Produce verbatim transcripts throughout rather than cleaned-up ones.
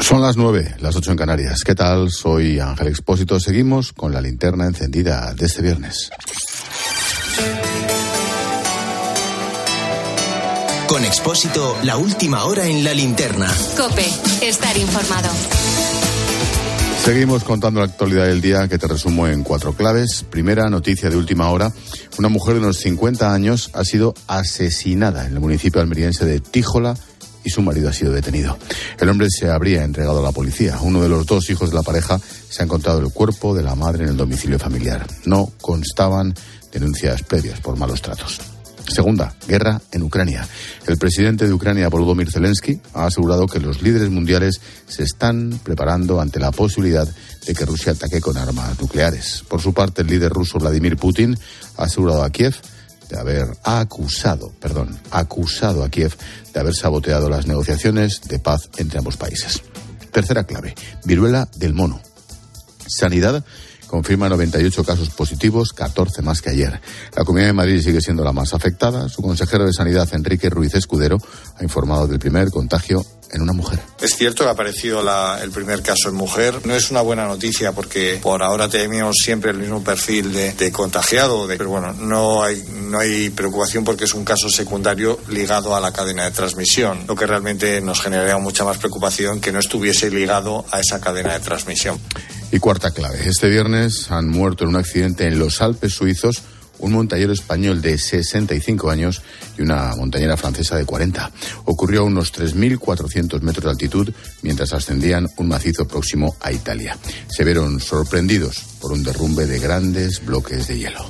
Son las nueve, las ocho en Canarias. ¿Qué tal? Soy Ángel Expósito. Seguimos con la linterna encendida de este viernes. Con Expósito, la última hora en la linterna. COPE, estar informado. Seguimos contando la actualidad del día, que te resumo en cuatro claves. Primera noticia de última hora. Una mujer de unos cincuenta años ha sido asesinada en el municipio almeriense de Tíjola y su marido ha sido detenido. El hombre se habría entregado a la policía. Uno de los dos hijos de la pareja se ha encontrado el cuerpo de la madre en el domicilio familiar. No constaban denuncias previas por malos tratos. Segunda, guerra en Ucrania. El presidente de Ucrania, Volodymyr Zelensky, ha asegurado que los líderes mundiales se están preparando ante la posibilidad de que Rusia ataque con armas nucleares. Por su parte, el líder ruso Vladimir Putin ha asegurado a Kiev de haber ha acusado, perdón, acusado a Kiev de haber saboteado las negociaciones de paz entre ambos países. Tercera clave, viruela del mono. Sanidad confirma noventa y ocho casos positivos, catorce más que ayer. La Comunidad de Madrid sigue siendo la más afectada. Su consejero de Sanidad, Enrique Ruiz Escudero, ha informado del primer contagio en una mujer. Es cierto que ha aparecido la, el primer caso en mujer. No es una buena noticia porque por ahora tenemos siempre el mismo perfil de, de contagiado, de, pero bueno, no hay, no hay preocupación porque es un caso secundario ligado a la cadena de transmisión, lo que realmente nos generaría mucha más preocupación que no estuviese ligado a esa cadena de transmisión. Y cuarta clave, este viernes han muerto en un accidente en los Alpes suizos un montañero español de sesenta y cinco años y una montañera francesa de cuarenta. Ocurrió a unos tres mil cuatrocientos metros de altitud mientras ascendían un macizo próximo a Italia. Se vieron sorprendidos por un derrumbe de grandes bloques de hielo.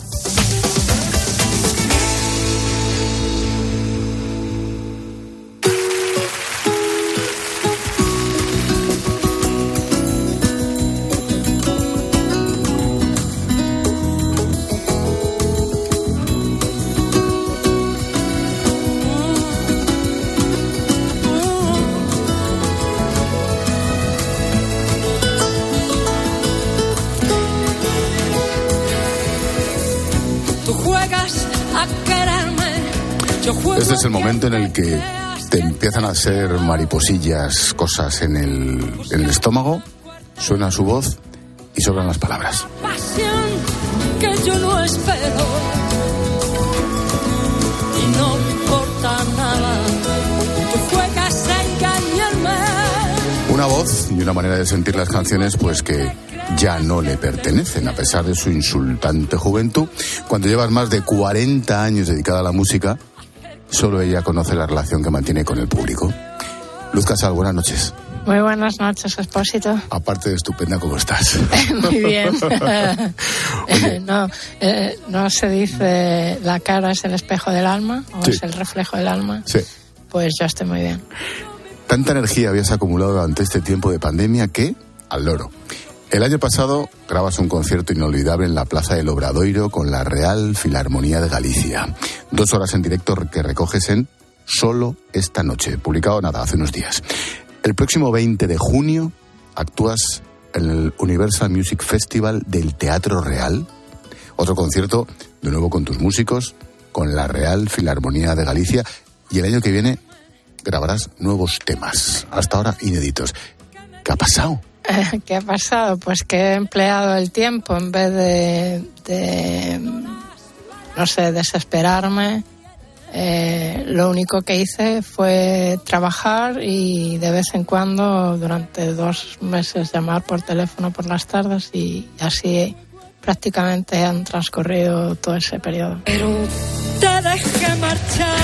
Este es el momento en el que te empiezan a hacer mariposillas, cosas en el, en el estómago, suena su voz y sobran las palabras. Pasión que yo no espero y no importa nada, tú juegas a engañarme. Una voz y una manera de sentir las canciones pues que ya no le pertenecen, a pesar de su insultante juventud. Cuando llevas más de cuarenta años dedicada a la música, solo ella conoce la relación que mantiene con el público. Luz Casal, buenas noches. Muy buenas noches, Expósito. Aparte de estupenda, ¿cómo estás? Muy bien. no, eh, no se dice la cara es el espejo del alma o sí. es el reflejo del alma. Sí. Pues yo estoy muy bien. Tanta energía habías acumulado durante este tiempo de pandemia que, al loro. El año pasado grabas un concierto inolvidable en la Plaza del Obradoiro con la Real Filarmonía de Galicia. Dos horas en directo que recoges en Solo esta noche, publicado nada, hace unos días. El próximo veinte de junio actúas en el Universal Music Festival del Teatro Real. Otro concierto, de nuevo con tus músicos, con la Real Filarmonía de Galicia. Y el año que viene grabarás nuevos temas, hasta ahora inéditos. ¿Qué ha pasado? ¿Qué ha pasado? Pues que he empleado el tiempo en vez de, de no sé, desesperarme. Eh, lo único que hice fue trabajar y de vez en cuando, durante dos meses, llamar por teléfono por las tardes y así prácticamente han transcurrido todo ese periodo. Pero te dejé marchar.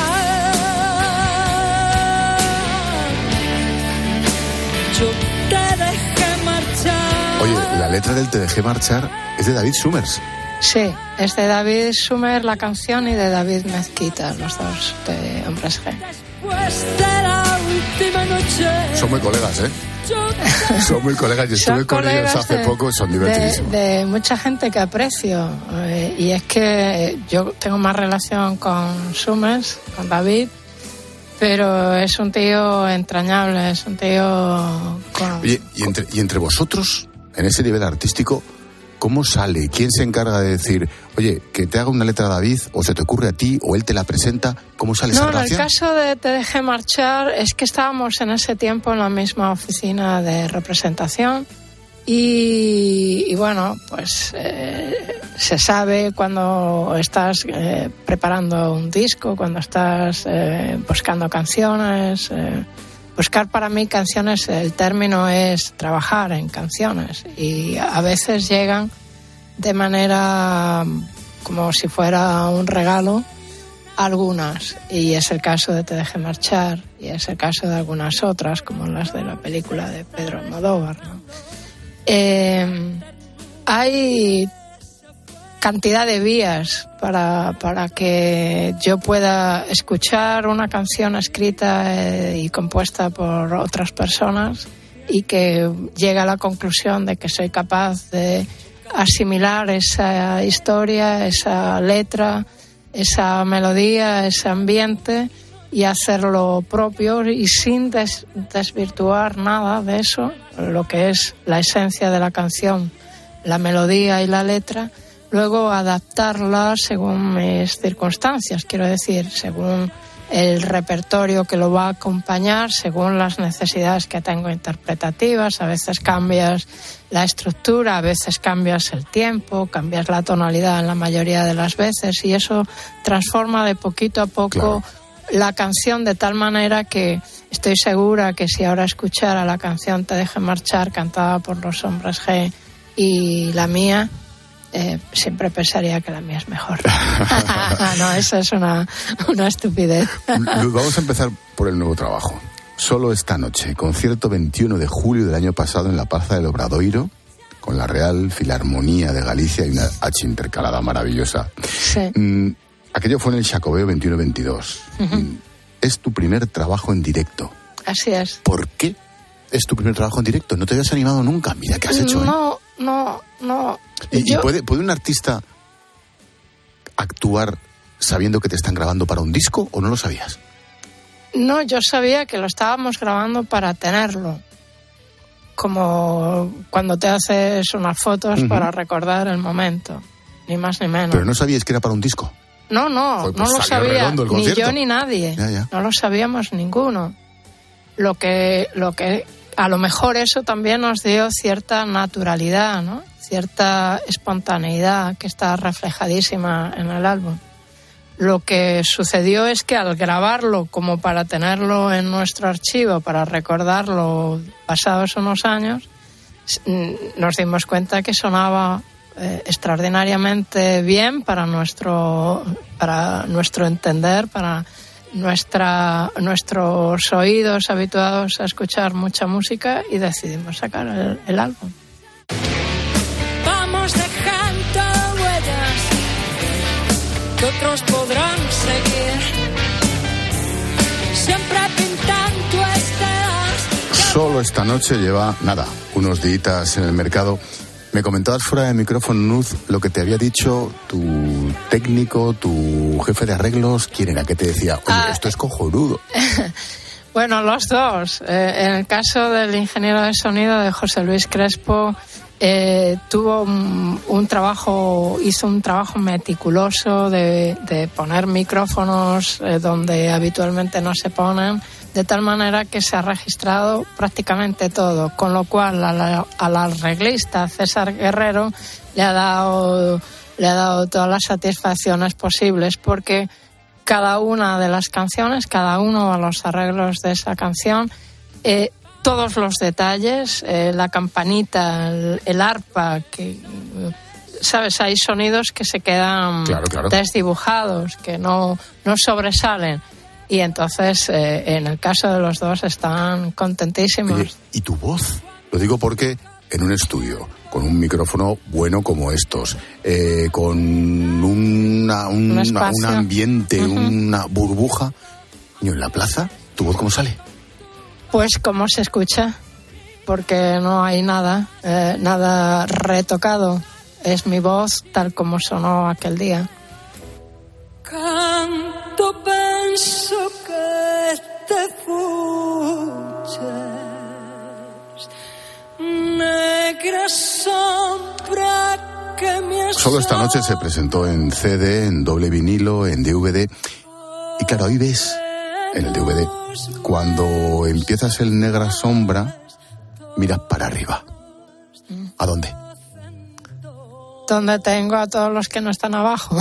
Yo te dejé marchar. Oye, la letra del Te dejé marchar es de David Summers. Sí, es de David Summers la canción y de David Mezquita, los dos de Hombres G. Después de la última noche. Son muy colegas, ¿eh? Son muy colegas. Yo estuve con ellos hace de, poco, son divertidísimos. De, de mucha gente que aprecio. Eh, y es que yo tengo más relación con Summers, con David, pero es un tío entrañable, es un tío con... Oye, y entre, y entre vosotros, en ese nivel artístico, ¿Cómo sale? ¿Quién se encarga de decir, oye, que te haga una letra David, o se te ocurre a ti, o él te la presenta? ¿Cómo sale esa grabación? No, en el caso de Te dejé marchar, es que estábamos en ese tiempo en la misma oficina de representación y, y bueno, pues eh, se sabe cuando estás eh, preparando un disco, cuando estás eh, buscando canciones. Eh, buscar para mí canciones, el término es trabajar en canciones y a veces llegan de manera como si fuera un regalo algunas, y es el caso de Te dejé marchar y es el caso de algunas otras como las de la película de Pedro Almodóvar, ¿no? Eh, hay cantidad de vías para, para que yo pueda escuchar una canción escrita eh, y compuesta por otras personas y que llegue a la conclusión de que soy capaz de asimilar esa historia, esa letra, esa melodía, ese ambiente y hacerlo propio y sin des- desvirtuar nada de eso, lo que es la esencia de la canción, la melodía y la letra. Luego adaptarla según mis circunstancias, quiero decir, según el repertorio que lo va a acompañar, según las necesidades que tengo interpretativas. A veces cambias la estructura, a veces cambias el tiempo, cambias la tonalidad en la mayoría de las veces y eso transforma de poquito a poco claro. la canción de tal manera que estoy segura que si ahora escuchara la canción Te dejé marchar cantada por los Hombres G y la mía, Eh, siempre pensaría que la mía es mejor. No, eso es una, una estupidez. Vamos a empezar por el nuevo trabajo. Solo esta noche, concierto veintiuno de julio del año pasado en la Plaza del Obradoiro, con la Real Filarmonía de Galicia y una H intercalada maravillosa. Sí. Mm, aquello fue en el Xacobeo veintiuno veintidós. Uh-huh. Mm, es tu primer trabajo en directo. Así es. ¿Por qué es tu primer trabajo en directo? ¿No te habías animado nunca? Mira qué has hecho, ¿eh? No, no, no. ¿Y, Yo... ¿y puede, puede un artista actuar sabiendo que te están grabando para un disco o no lo sabías? No, yo sabía que lo estábamos grabando para tenerlo. Como cuando te haces unas fotos uh-huh. para recordar el momento. Ni más ni menos. ¿Pero no sabías que era para un disco? No, no, pues no lo sabía. Ni yo ni nadie. Ya, ya. No lo sabíamos ninguno. Lo que, lo que a lo mejor eso también nos dio cierta naturalidad, ¿no? Cierta espontaneidad que está reflejadísima en el álbum. Lo que sucedió es que al grabarlo como para tenerlo en nuestro archivo, para recordarlo pasados unos años, nos dimos cuenta que sonaba eh, extraordinariamente bien para nuestro, para nuestro entender, para nuestra, nuestros oídos habituados a escuchar mucha música y decidimos sacar el, el álbum. Vamos dejando huellas que otros podrán seguir, siempre pintando estelas. Solo esta noche lleva, nada, unos días en el mercado. Me comentabas fuera de micrófono, Nuz, lo que te había dicho tu técnico, tu jefe de arreglos. ¿Quién era que te decía, oye, ah, esto es cojonudo? Bueno, los dos. Eh, en el caso del ingeniero de sonido de José Luis Crespo, eh, tuvo un, un trabajo, hizo un trabajo meticuloso de, de poner micrófonos eh, donde habitualmente no se ponen, de tal manera que se ha registrado prácticamente todo, con lo cual al, al arreglista César Guerrero le ha dado, le ha dado todas las satisfacciones posibles, porque cada una de las canciones, cada uno de los arreglos de esa canción, eh, todos los detalles, eh, la campanita, el, el arpa, que, ¿sabes? Hay sonidos que se quedan claro, claro. desdibujados, que no, no sobresalen. Y entonces, eh, en el caso de los dos, están contentísimos. Oye, ¿y tu voz? Lo digo porque en un estudio, con un micrófono bueno como estos, eh, con una, un, un, una, un ambiente, uh-huh. una burbuja, ¿y en la plaza? ¿Tu voz cómo sale? Pues como se escucha, porque no hay nada, eh, nada retocado. Es mi voz tal como sonó aquel día. Canto penso que te fuches, negra sombra Solo esta noche se presentó en C D, en doble vinilo, en D V D. Y claro, ahí ves, en el D V D, cuando empiezas el Negra Sombra, miras para arriba. ¿A dónde? Donde tengo a todos los que no están abajo.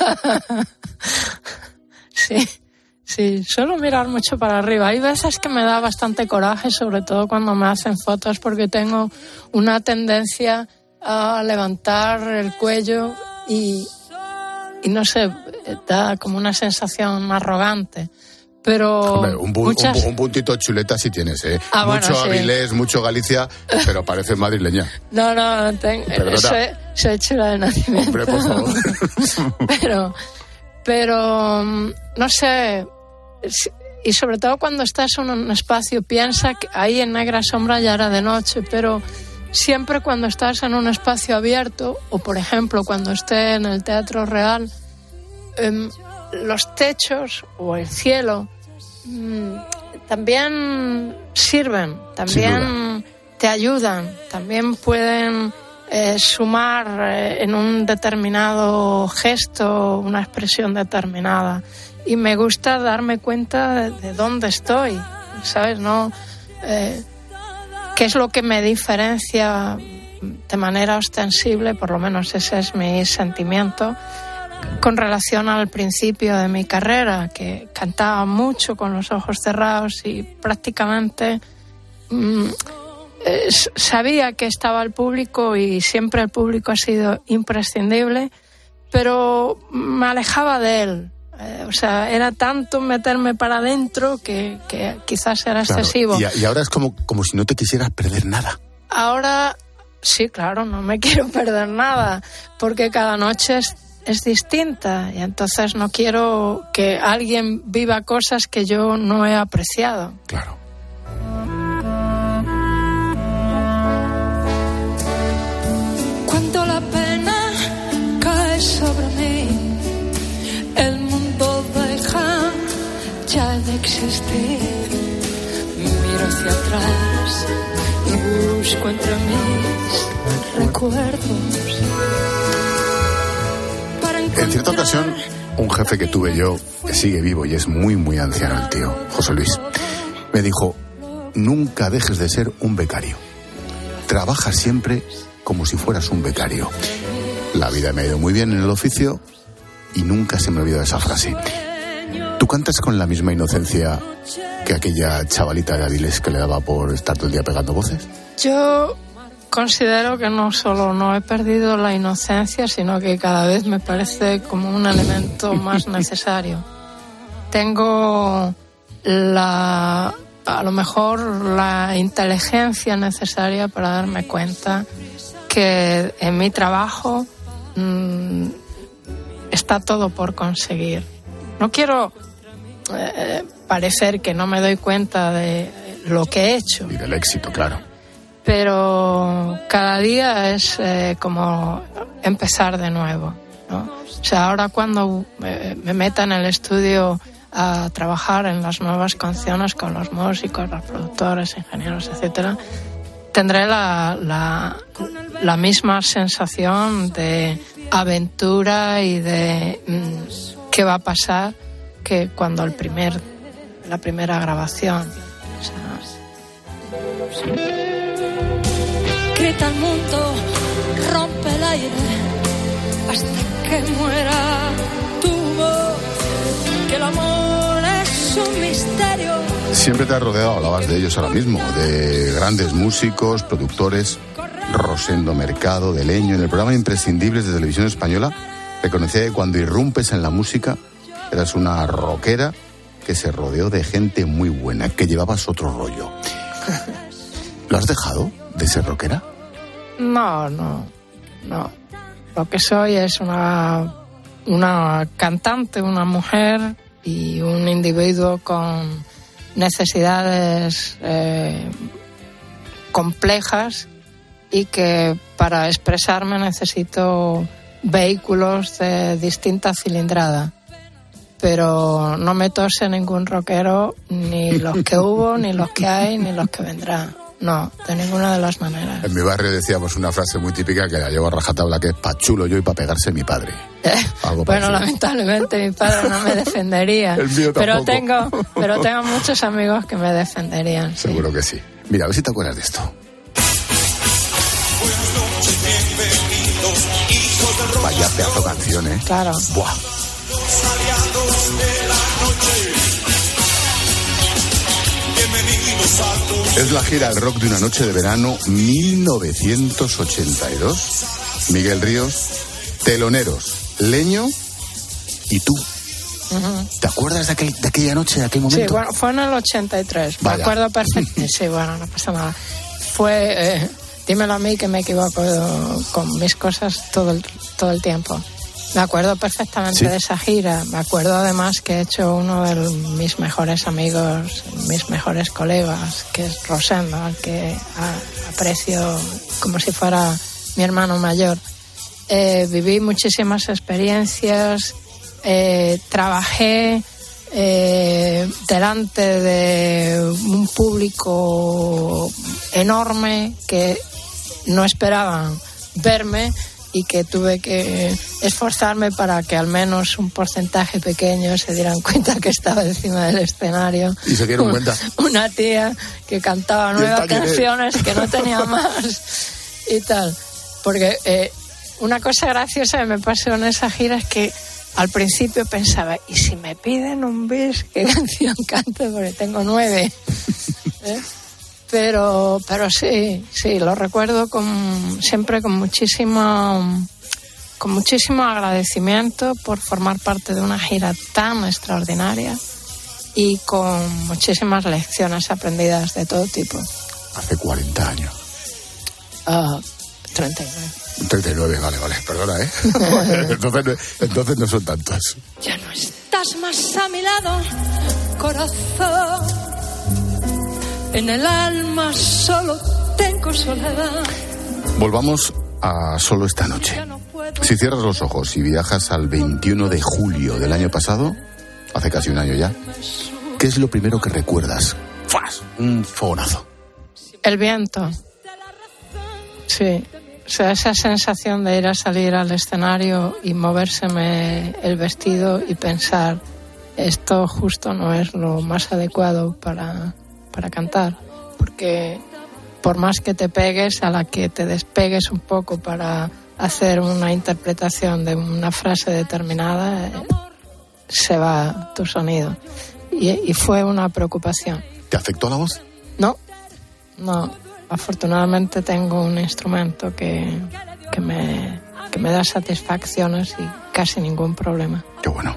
Sí, sí, suelo mirar mucho para arriba. Hay veces que me da bastante coraje, sobre todo cuando me hacen fotos, porque tengo una tendencia a levantar el cuello y, y no sé, da como una sensación arrogante. Pero Hombre, un, bu- muchas... un, un puntito chuleta sí tienes, ¿eh? Ah, mucho bueno, sí. Avilés, mucho Galicia, pero pareces madrileña. No, no, tengo, soy, soy chula de nacimiento. Hombre, por favor. pero, pero, no sé, y sobre todo cuando estás en un espacio, piensa que ahí en Negra Sombra ya era de noche, pero siempre cuando estás en un espacio abierto, o por ejemplo cuando esté en el Teatro Real, eh, los techos o el cielo mmm, también sirven, también te ayudan, también pueden eh, sumar eh, en un determinado gesto, una expresión determinada. Y me gusta darme cuenta de, de dónde estoy, ¿sabes? ¿No? Eh, ¿Qué es lo que me diferencia de manera ostensible? Por lo menos ese es mi sentimiento con relación al principio de mi carrera, que cantaba mucho con los ojos cerrados y prácticamente mmm, eh, sabía que estaba el público y siempre el público ha sido imprescindible, pero me alejaba de él. Eh, o sea, era tanto meterme para adentro que, que quizás era Claro, excesivo. Y, y ahora es como, como si no te quisieras perder nada. Ahora, sí, claro, no me quiero perder nada, porque cada noche es, es distinta y entonces no quiero que alguien viva cosas que yo no he apreciado. Claro. Cuando la pena cae sobre mí, el mundo deja ya de existir. Miro hacia atrás y busco entre mis recuerdos. Para En cierta ocasión, un jefe que tuve yo, que sigue vivo y es muy, muy anciano el tío, José Luis, me dijo: nunca dejes de ser un becario. Trabaja siempre como si fueras un becario. La vida me ha ido muy bien en el oficio y nunca se me ha olvidado esa frase. ¿Tú cantas con la misma inocencia que aquella chavalita de Avilés que le daba por estar todo el día pegando voces? Yo considero que no solo no he perdido la inocencia, sino que cada vez me parece como un elemento más necesario. Tengo la, a lo mejor la inteligencia necesaria para darme cuenta que en mi trabajo mmm, está todo por conseguir. No quiero eh, parecer que no me doy cuenta de lo que he hecho. Y del éxito, claro. Pero cada día es eh, como empezar de nuevo, ¿no? O sea, ahora cuando eh, me meta en el estudio a trabajar en las nuevas canciones con los músicos, los productores, ingenieros, etcétera, tendré la, la, la misma sensación de aventura y de mmm, qué va a pasar que cuando el primer, la primera grabación. O sea, grita el mundo, rompe el aire hasta que muera tu voz, que el amor es un misterio. Siempre te has rodeado, hablabas de ellos ahora mismo, de grandes músicos, productores, Rosendo Mercado, de Leño. En el programa Imprescindibles de Televisión Española reconocía que cuando irrumpes en la música eras una rockera que se rodeó de gente muy buena, que llevabas otro rollo. ¿Lo has dejado de ser rockera? No, no, no. Lo que soy es una, una cantante, una mujer y un individuo con necesidades eh, complejas y que para expresarme necesito vehículos de distinta cilindrada. Pero no me tose ningún rockero, ni los que hubo, ni los que hay, ni los que vendrán. no, de ninguna de las maneras. En mi barrio decíamos una frase muy típica que la llevo a rajatabla, que es pa' chulo yo y pa' pegarse mi padre. Algo bueno, parecido. lamentablemente mi padre no me defendería. El mío pero tampoco. tengo, pero tengo muchos amigos que me defenderían. Sí. Seguro que sí. Mira, a ver si te acuerdas de esto. Vaya pedazo canción, ¿eh? Claro. Buah. Es la gira El Rock de una noche de verano mil novecientos ochenta y dos. Miguel Ríos, teloneros, Leño y tú. Uh-huh. ¿Te acuerdas de, aquel, de aquella noche, de aquel momento? Sí, bueno, fue en el ochenta y tres. Vaya. Me acuerdo perfectamente. Sí, bueno, no pasa nada. Fue, eh, dímelo a mí que me equivoco con mis cosas todo el, todo el tiempo. Me acuerdo perfectamente ¿Sí? de esa gira. Me acuerdo además que he hecho uno de mis mejores amigos, mis mejores colegas, que es Rosendo, al que a, aprecio como si fuera mi hermano mayor. Eh, viví muchísimas experiencias, eh, trabajé eh, delante de un público enorme que no esperaban verme y que tuve que esforzarme para que al menos un porcentaje pequeño se dieran cuenta que estaba encima del escenario. ¿Y se dieron cuenta? Una tía que cantaba nuevas canciones que no tenía más y tal. Porque eh, una cosa graciosa que me pasó en esa gira es que al principio pensaba, ¿y si me piden un bis, qué canción canto? Porque tengo nueve. ¿Eh? Pero, pero sí, sí, lo recuerdo con, siempre con muchísimo, con muchísimo agradecimiento por formar parte de una gira tan extraordinaria y con muchísimas lecciones aprendidas de todo tipo. Hace cuarenta años. Uh, treinta y nueve. treinta y nueve, vale, vale, perdona, ¿eh? entonces, entonces no son tantos. Ya no estás más a mi lado, corazón. En el alma solo tengo soledad. Volvamos a solo esta noche. Si cierras los ojos y viajas al veintiuno de julio del año pasado, hace casi un año ya, ¿qué es lo primero que recuerdas? ¡Fas! Un fogonazo. El viento. Sí. O sea, esa sensación de ir a salir al escenario y movérseme el vestido y pensar, esto justo no es lo más adecuado para... para cantar, porque por más que te pegues, a la que te despegues un poco para hacer una interpretación de una frase determinada, eh, se va tu sonido. Y, y fue una preocupación. ¿Te afectó la voz? No, no. Afortunadamente tengo un instrumento que, que, me, que me da satisfacciones y casi ningún problema. Qué bueno.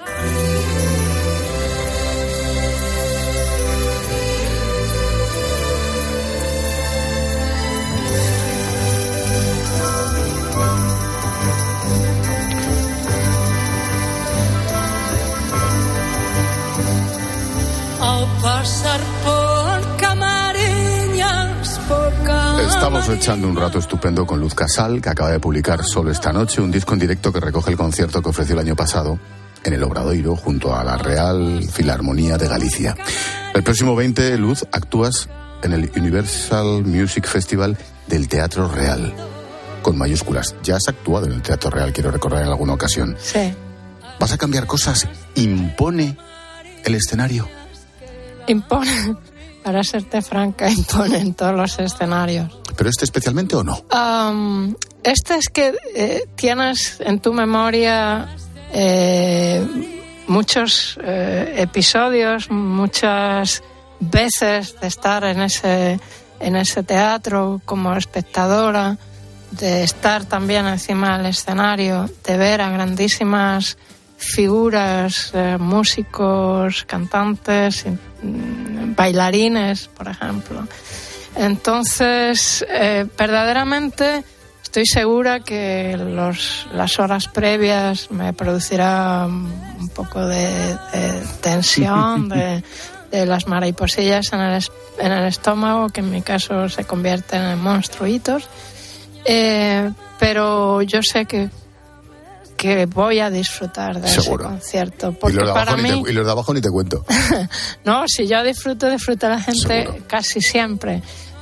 Pasar por Camariñas, por Camariñas. Estamos echando un rato estupendo con Luz Casal, que acaba de publicar Solo esta noche, un disco en directo que recoge el concierto que ofreció el año pasado en el Obradoiro junto a la Real Filarmonía de Galicia. El próximo veinte, Luz, actúas en el Universal Music Festival del Teatro Real, con mayúsculas. Ya has actuado en el Teatro Real, quiero recordar en alguna ocasión. Sí. ¿Vas a cambiar cosas? ¿Impone el escenario? Impone, para serte franca, impone en todos los escenarios. ¿Pero este especialmente o no? Um, este es que eh, tienes en tu memoria eh, muchos eh, episodios, muchas veces de estar en ese, en ese teatro como espectadora, de estar también encima del escenario, de ver a grandísimas figuras, eh, músicos, cantantes, bailarines, por ejemplo. Entonces, eh, verdaderamente estoy segura que los, las horas previas me producirá un poco de, de tensión, de, de las mariposillas en el, en el estómago, que en mi caso se convierten en monstruitos. Eh, pero yo sé que que voy a disfrutar de Seguro. ese concierto. Porque y los de para abajo mí... Ni te, y los de abajo ni te cuento. No, si yo disfruto, disfruta la gente. Seguro. Casi siempre.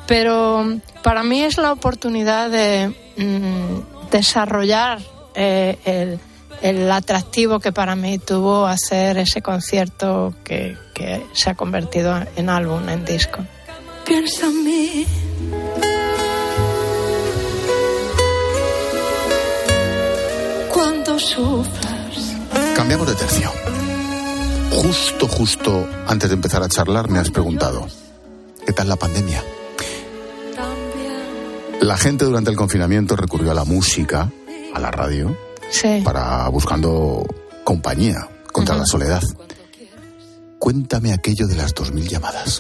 Pero para mí es la oportunidad de mm, desarrollar eh, el, el atractivo que para mí tuvo hacer ese concierto que, que se ha convertido en álbum, en disco. Piensa en mí. Cuando sufras. Cambiamos de tercio. Justo, justo antes de empezar a charlar me has preguntado, ¿qué tal la pandemia? La gente durante el confinamiento recurrió a la música, a la radio, sí, para buscando compañía contra uh-huh. la soledad. Cuéntame aquello de las dos mil llamadas.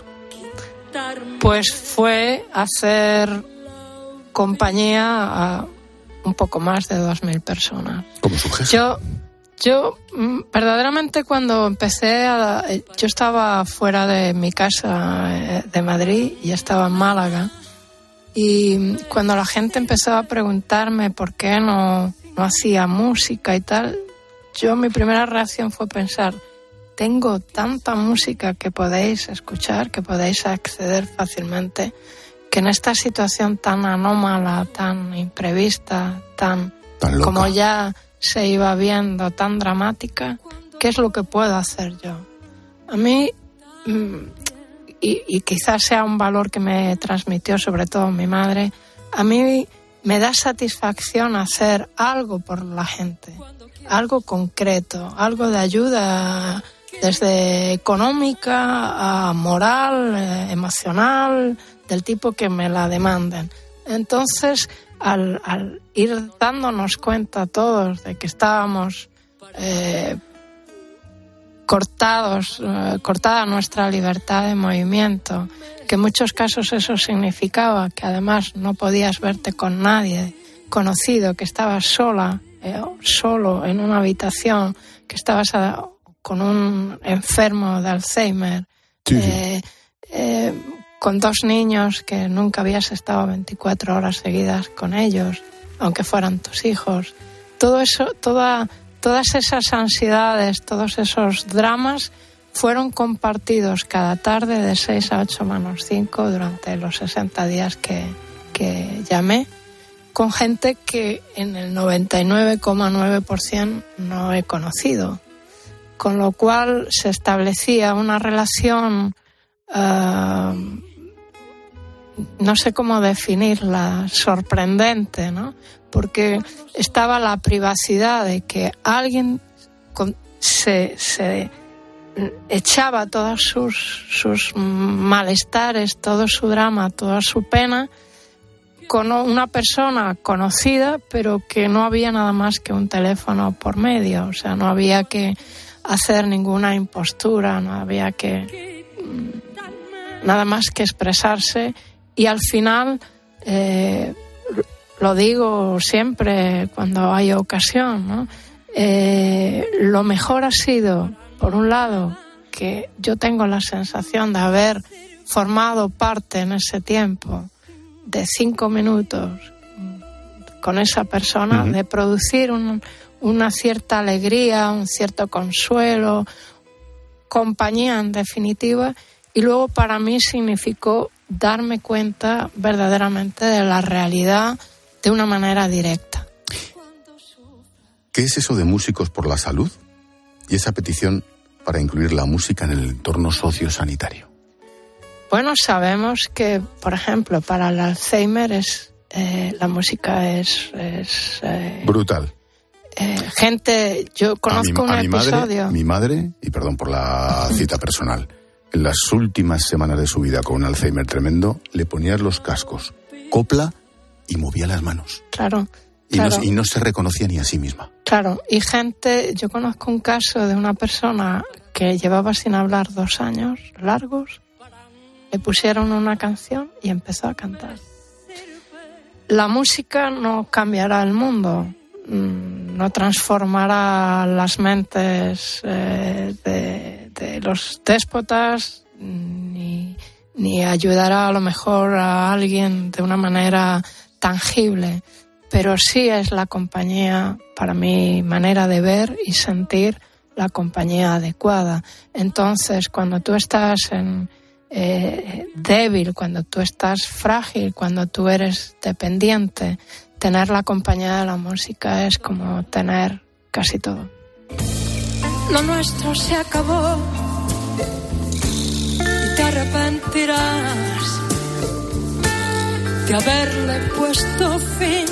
Pues fue hacer compañía a un poco más de dos mil personas. ¿Cómo surge? Yo, yo verdaderamente cuando empecé, a, yo estaba fuera de mi casa de Madrid y estaba en Málaga. Y cuando la gente empezó a preguntarme por qué no, no hacía música y tal, yo mi primera reacción fue pensar, tengo tanta música que podéis escuchar, que podéis acceder fácilmente, que en esta situación tan anómala, tan imprevista, tan, tan como ya se iba viendo, tan dramática, ¿qué es lo que puedo hacer yo? A mí... Mmm, Y, y quizás sea un valor que me transmitió sobre todo mi madre, a mí me da satisfacción hacer algo por la gente, algo concreto, algo de ayuda desde económica a moral, eh, emocional, del tipo que me la demanden. Entonces, al, al ir dándonos cuenta todos de que estábamos... Eh, cortados, eh, cortada nuestra libertad de movimiento, que en muchos casos eso significaba que además no podías verte con nadie conocido, que estabas sola, eh, solo en una habitación, que estabas a, con un enfermo de Alzheimer, sí, eh, eh, con dos niños que nunca habías estado veinticuatro horas seguidas con ellos, aunque fueran tus hijos. Todo eso, toda... Todas esas ansiedades, todos esos dramas fueron compartidos cada tarde de seis a ocho menos cinco durante los sesenta días que, que llamé, con gente que en el noventa y nueve coma nueve por ciento no he conocido. Con lo cual se establecía una relación, uh, no sé cómo definirla, sorprendente, ¿no? Porque estaba la privacidad de que alguien con, se, se echaba todos sus, sus malestares, todo su drama, toda su pena con una persona conocida, pero que no había nada más que un teléfono por medio. O sea, no había que hacer ninguna impostura, no había que nada más que expresarse. Y al final... Eh, lo digo siempre cuando hay ocasión, ¿no? Eh, lo mejor ha sido, por un lado, que yo tengo la sensación de haber formado parte en ese tiempo de cinco minutos con esa persona, uh-huh. de producir un, una cierta alegría, un cierto consuelo, compañía en definitiva, y luego para mí significó darme cuenta verdaderamente de la realidad de una manera directa. ¿Qué es eso de Músicos por la Salud? Y esa petición para incluir la música en el entorno sociosanitario. Bueno, sabemos que, por ejemplo, para el Alzheimer es, eh, la música es... es eh, brutal. Eh, gente, yo conozco a mi, un a episodio... Mi madre, mi madre, y perdón por la cita personal, en las últimas semanas de su vida con un Alzheimer tremendo, le ponías los cascos, copla... y movía las manos. Claro, y, claro. No, y no se reconocía ni a sí misma. Claro, y gente, yo conozco un caso de una persona que llevaba sin hablar dos años largos, le pusieron una canción y empezó a cantar. La música no cambiará el mundo, no transformará las mentes eh, de, de los déspotas, ni, ni ayudará a lo mejor a alguien de una manera tangible, pero sí es la compañía, para mi manera de ver y sentir, la compañía adecuada. Entonces, cuando tú estás en, eh, débil, cuando tú estás frágil, cuando tú eres dependiente, tener la compañía de la música es como tener casi todo. Lo nuestro se acabó y te arrepentirás de haberle puesto fin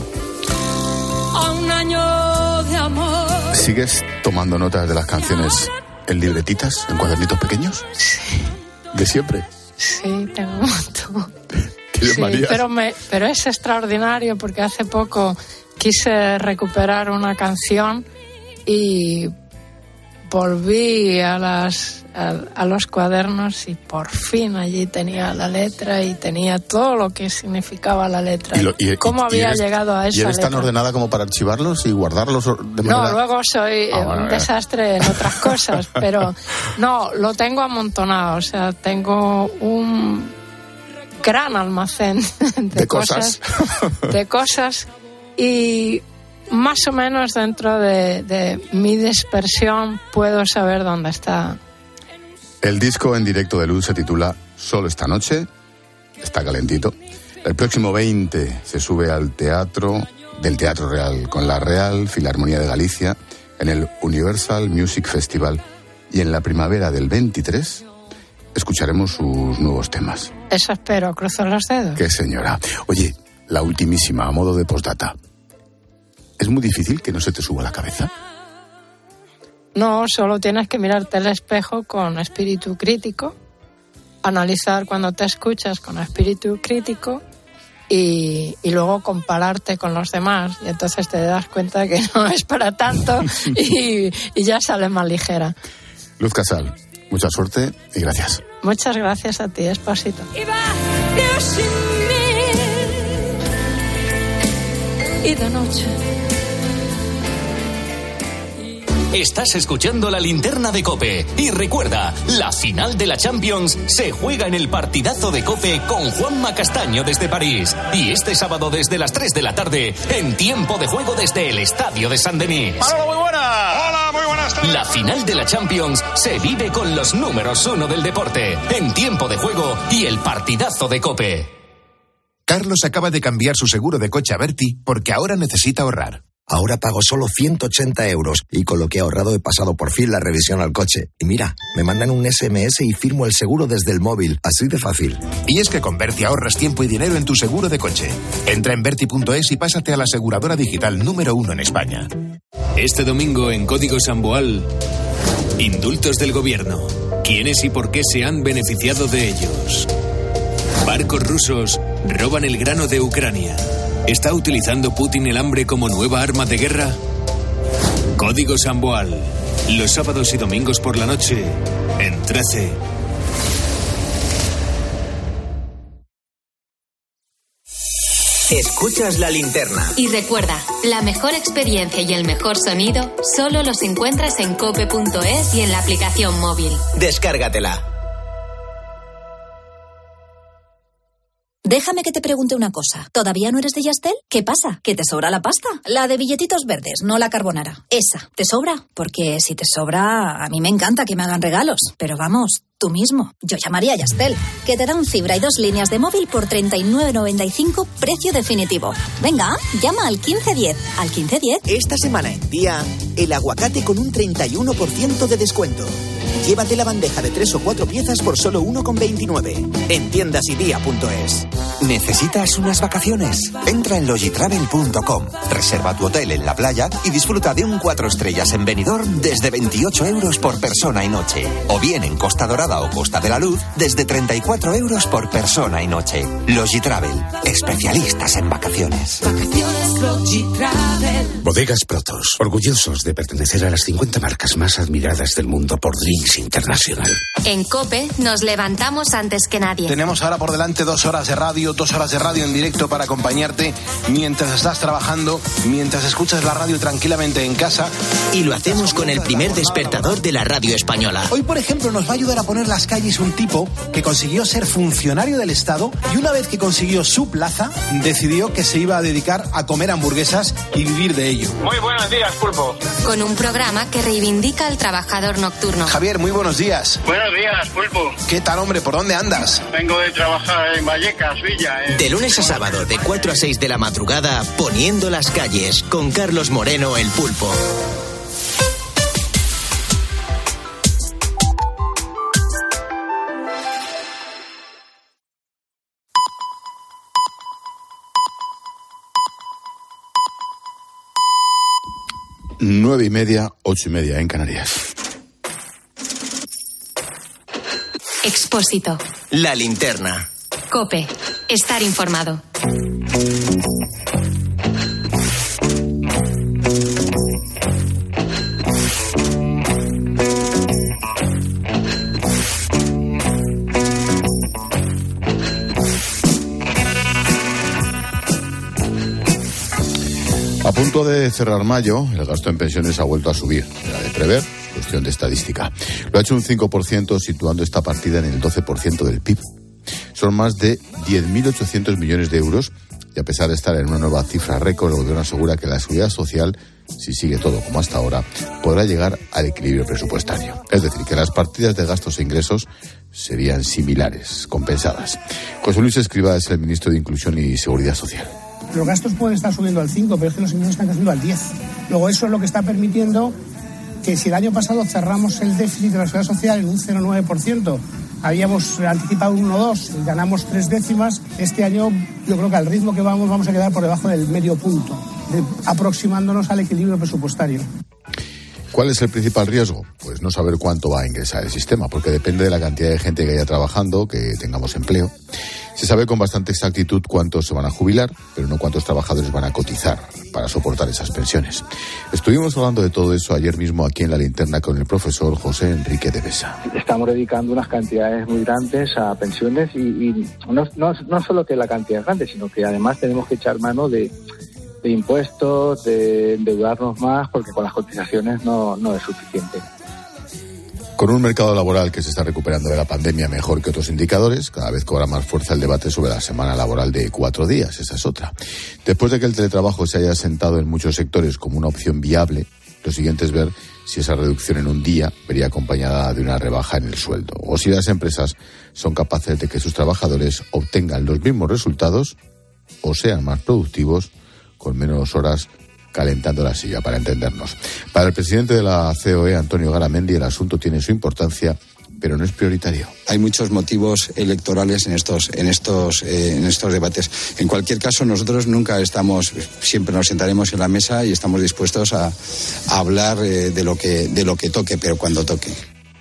a un año de amor. ¿Sigues tomando notas de las canciones en libretitas, en cuadernitos pequeños? Sí. ¿De siempre? Sí, tengo un montón. ¿Tienes Sí, manías? pero, me, pero es extraordinario porque hace poco quise recuperar una canción y volví a las a, a los cuadernos y por fin allí tenía la letra y tenía todo lo que significaba la letra. ¿Y lo- y- ¿Cómo y había eres- llegado a esa ¿Y eres tan letra? ordenada como para archivarlos y guardarlos de manera...? No, luego soy Ah, eh, bueno, un eh. desastre en otras cosas, pero no, lo tengo amontonado, o sea, tengo un gran almacén de, De cosas. de cosas y más o menos dentro de, de mi dispersión puedo saber dónde está. El disco en directo de Luz se titula Solo esta noche, está calentito. El próximo veinte se sube al teatro del Teatro Real con la Real Filarmonía de Galicia en el Universal Music Festival y en la primavera del veintitrés escucharemos sus nuevos temas. Eso espero, cruzo los dedos. ¡Qué señora! Oye, la ultimísima, a modo de postdata. ¿Es muy difícil que no se te suba la cabeza? No, solo tienes que mirarte al espejo con espíritu crítico, analizar cuando te escuchas con espíritu crítico y, y luego compararte con los demás. Y entonces te das cuenta que no es para tanto y, y ya sale más ligera. Luz Casal, mucha suerte y gracias. Muchas gracias a ti, Espósito. Y varios sin mí. Y de noche. Estás escuchando la linterna de COPE. Y recuerda, la final de la Champions se juega en el partidazo de COPE con Juanma Castaño desde París. Y este sábado desde las tres de la tarde, en tiempo de juego desde el Estadio de Saint-Denis. ¡Hola, muy buenas! ¡Hola, muy buenas tardes! La final de la Champions se vive con los números uno del deporte, en tiempo de juego y el partidazo de COPE. Carlos acaba de cambiar su seguro de coche a Berti porque ahora necesita ahorrar. Ahora pago solo ciento ochenta euros y con lo que he ahorrado he pasado por fin la revisión al coche. Y mira, me mandan un ese eme ese y firmo el seguro desde el móvil. Así de fácil. Y es que con Berti ahorras tiempo y dinero en tu seguro de coche. Entra en berti punto es y pásate a la aseguradora digital número uno en España. Este domingo en Código Samboal, indultos del gobierno. ¿Quiénes y por qué se han beneficiado de ellos? Barcos rusos roban el grano de Ucrania. ¿Está utilizando Putin el hambre como nueva arma de guerra? Código Samboal, los sábados y domingos por la noche, en trece. Escuchas la linterna. Y recuerda, la mejor experiencia y el mejor sonido solo los encuentras en cope punto es y en la aplicación móvil. Descárgatela. Déjame que te pregunte una cosa. ¿Todavía no eres de Yastel? ¿Qué pasa? ¿Que te sobra la pasta? La de billetitos verdes, no la carbonara. Esa, ¿te sobra? Porque si te sobra, a mí me encanta que me hagan regalos. Pero vamos, tú mismo. Yo llamaría a Yastel, que te dan fibra y dos líneas de móvil por treinta y nueve noventa y cinco, precio definitivo. Venga, llama al quince diez. ¿Al quince diez? Esta semana en Día, el aguacate con un treinta y uno por ciento de descuento. Llévate la bandeja de tres o cuatro piezas por solo uno con veintinueve. En tiendas y día punto es. ¿Necesitas unas vacaciones? Entra en logitravel punto com, reserva tu hotel en la playa y disfruta de un cuatro estrellas en Benidorm desde veintiocho euros por persona y noche. O bien en Costa Dorada o Costa de la Luz desde treinta y cuatro euros por persona y noche. Logitravel, especialistas en vacaciones. Vacaciones Logitravel. Bodegas Protos, orgullosos de pertenecer a las cincuenta marcas más admiradas del mundo por Drinks International. En COPE nos levantamos antes que nadie. Tenemos ahora por delante dos horas de radio tenido dos horas de radio en directo para acompañarte mientras estás trabajando, mientras escuchas la radio tranquilamente en casa. Y lo hacemos con el primer despertador de la radio española. Hoy, por ejemplo, nos va a ayudar a poner las calles un tipo que consiguió ser funcionario del Estado y una vez que consiguió su plaza, decidió que se iba a dedicar a comer hamburguesas y vivir de ello. Muy buenos días, Pulpo. Con un programa que reivindica al trabajador nocturno. Javier, muy buenos días. Buenos días, Pulpo. ¿Qué tal, hombre? ¿Por dónde andas? Vengo de trabajar en Vallecas, Villa. Eh. De lunes a sábado, de cuatro a seis de la madrugada, poniendo las calles, con Carlos Moreno, el Pulpo. Nueve y media, ocho y media en Canarias. Expósito. La linterna. COPE. Estar informado. A punto de cerrar mayo, el gasto en pensiones ha vuelto a subir. Era de prever, cuestión de estadística. Lo ha hecho un cinco por ciento, situando esta partida en el doce por ciento del P I B. Son más de diez mil ochocientos millones de euros y a pesar de estar en una nueva cifra récord, el gobierno asegura que la seguridad social, si sigue todo como hasta ahora, podrá llegar al equilibrio presupuestario. Es decir, que las partidas de gastos e ingresos serían similares, compensadas. José Luis Escrivá es el ministro de Inclusión y Seguridad Social. Los gastos pueden estar subiendo al cinco, pero es que los ingresos están creciendo al diez. Luego eso es lo que está permitiendo que si el año pasado cerramos el déficit de la seguridad social en un cero coma nueve por ciento, habíamos anticipado un uno coma dos y ganamos tres décimas, este año yo creo que al ritmo que vamos vamos a quedar por debajo del medio punto, de, aproximándonos al equilibrio presupuestario. ¿Cuál es el principal riesgo? Pues no saber cuánto va a ingresar el sistema, porque depende de la cantidad de gente que haya trabajando, que tengamos empleo. Se sabe con bastante exactitud cuántos se van a jubilar, pero no cuántos trabajadores van a cotizar para soportar esas pensiones. Estuvimos hablando de todo eso ayer mismo aquí en La Linterna con el profesor José Enrique de Besa. Estamos dedicando unas cantidades muy grandes a pensiones y, y no, no, no solo que la cantidad es grande, sino que además tenemos que echar mano de... de impuestos, de endeudarnos más, porque con las cotizaciones no, no es suficiente. Con un mercado laboral que se está recuperando de la pandemia mejor que otros indicadores, cada vez cobra más fuerza el debate sobre la semana laboral de cuatro días, esa es otra. Después de que el teletrabajo se haya asentado en muchos sectores como una opción viable, lo siguiente es ver si esa reducción en un día vería acompañada de una rebaja en el sueldo, o si las empresas son capaces de que sus trabajadores obtengan los mismos resultados o sean más productivos con menos horas calentando la silla, para entendernos. Para el presidente de la C O E, Antonio Garamendi, el asunto tiene su importancia, pero no es prioritario. Hay muchos motivos electorales en estos, en estos, eh, en estos debates. En cualquier caso, nosotros nunca estamos, siempre nos sentaremos en la mesa y estamos dispuestos a, a hablar eh, de lo que, de lo que toque, pero cuando toque.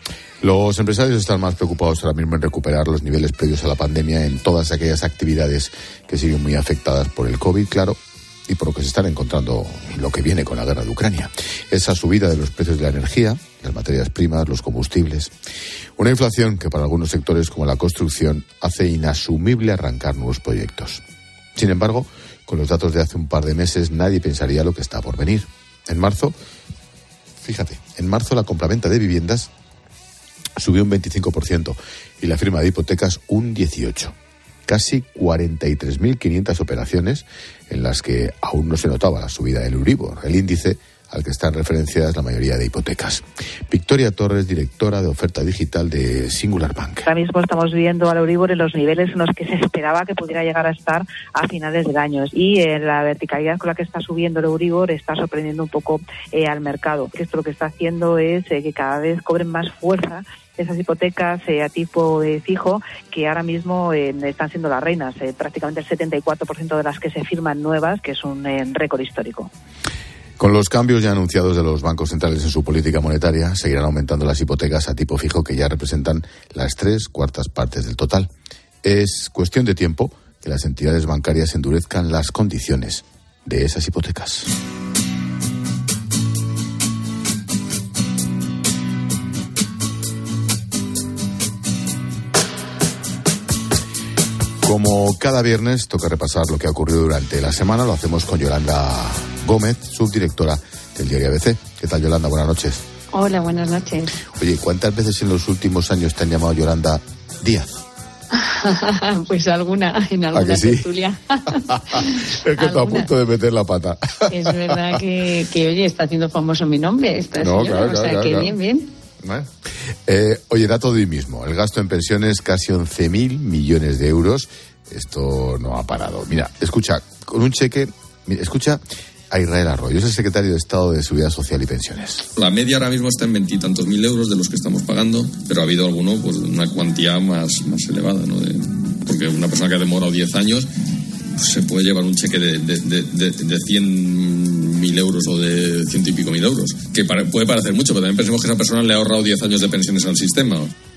Los empresarios están más preocupados ahora mismo en recuperar los niveles previos a la pandemia en todas aquellas actividades que siguen muy afectadas por el COVID, claro, y por lo que se están encontrando lo que viene con la guerra de Ucrania. Esa subida de los precios de la energía, las materias primas, los combustibles. Una inflación que para algunos sectores como la construcción hace inasumible arrancar nuevos proyectos. Sin embargo, con los datos de hace un par de meses nadie pensaría lo que está por venir. En marzo, fíjate, en marzo la compraventa de viviendas subió un veinticinco por ciento y la firma de hipotecas un dieciocho por ciento. Casi cuarenta y tres mil quinientas operaciones en las que aún no se notaba la subida del Euribor, el índice al que están referenciadas la mayoría de hipotecas. Victoria Torres, directora de oferta digital de Singular Bank. Ahora mismo estamos viendo al Euribor en los niveles en los que se esperaba que pudiera llegar a estar a finales del año. Y eh, la verticalidad con la que está subiendo el Euribor está sorprendiendo un poco eh, al mercado. Esto lo que está haciendo es eh, que cada vez cobren más fuerza esas hipotecas eh, a tipo eh, fijo, que ahora mismo eh, están siendo las reinas. Eh, prácticamente el setenta y cuatro por ciento de las que se firman nuevas, que es un eh, récord histórico. Con los cambios ya anunciados de los bancos centrales en su política monetaria, seguirán aumentando las hipotecas a tipo fijo, que ya representan las tres cuartas partes del total. Es cuestión de tiempo que las entidades bancarias endurezcan las condiciones de esas hipotecas. Como cada viernes toca repasar lo que ha ocurrido durante la semana, lo hacemos con Yolanda Gómez, subdirectora del diario A B C. ¿Qué tal, Yolanda? Buenas noches. Hola, buenas noches. Oye, ¿cuántas veces en los últimos años te han llamado Yolanda Díaz? Pues alguna, en alguna sí? tertulia. Es que está a punto de meter la pata. Es verdad que, que, oye, está haciendo famoso mi nombre esta no, señora, claro, o sea, claro, que claro. bien, bien. ¿Eh? Eh, oye, dato de hoy mismo. El gasto en pensiones casi once mil millones de euros. Esto no ha parado. Mira, escucha, con un cheque, mira, escucha a Israel Arroyo, es el secretario de Estado de Seguridad Social y Pensiones. La media ahora mismo está en veintitantos mil euros de los que estamos pagando, pero ha habido alguno, pues, una cuantía más, más elevada, ¿no? De, porque una persona que ha demorado diez años, pues, se puede llevar un cheque de, de, de, de, de cien mil euros o de ciento y pico mil euros, que para, puede parecer mucho, pero también pensemos que esa persona le ha ahorrado diez años de pensiones al sistema.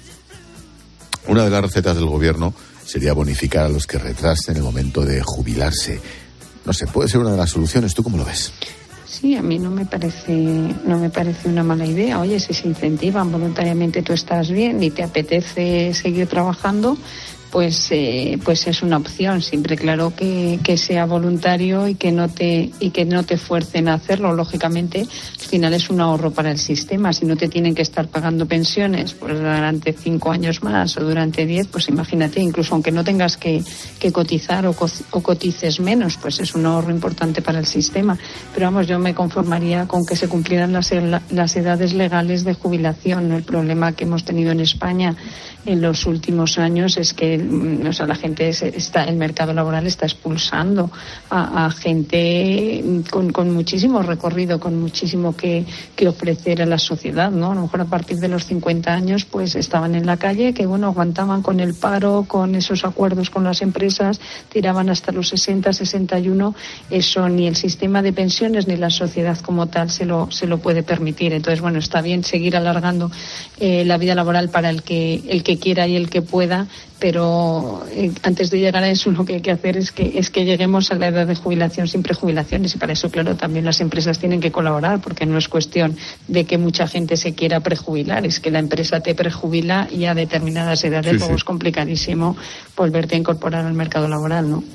Una de las recetas del gobierno sería bonificar a los que retrasen el momento de jubilarse. No sé, puede ser una de las soluciones. ¿Tú cómo lo ves? Sí, a mí no me parece no me parece una mala idea. Oye, si se incentivan voluntariamente, tú estás bien y te apetece seguir trabajando, pues eh, pues es una opción. Siempre, claro, que, que sea voluntario y que no te y que no te fuercen a hacerlo. Lógicamente, al final es un ahorro para el sistema. Si no te tienen que estar pagando pensiones pues durante cinco años más o durante diez, pues imagínate, incluso aunque no tengas que, que cotizar o, co o cotices menos, pues es un ahorro importante para el sistema. Pero vamos, yo me conformaría con que se cumplieran las, las edades legales de jubilación. El problema que hemos tenido en España en los últimos años es que, o sea, la gente está, el mercado laboral está expulsando a, a gente con, con muchísimo recorrido, con muchísimo que, que ofrecer a la sociedad, ¿no? A lo mejor a partir de los cincuenta años, pues estaban en la calle, que bueno, aguantaban con el paro, con esos acuerdos con las empresas, tiraban hasta los sesenta, sesenta y uno. Eso ni el sistema de pensiones ni la sociedad como tal se lo, se lo puede permitir. Entonces, bueno, está bien seguir alargando eh, la vida laboral para el que, el que quiera y el que pueda, pero eh, antes de llegar a eso lo que hay que hacer es que es que lleguemos a la edad de jubilación sin prejubilaciones, y para eso, claro, también las empresas tienen que colaborar, porque no es cuestión de que mucha gente se quiera prejubilar, es que la empresa te prejubila y a determinadas edades sí, luego sí. Es complicadísimo volverte a incorporar al mercado laboral, ¿no?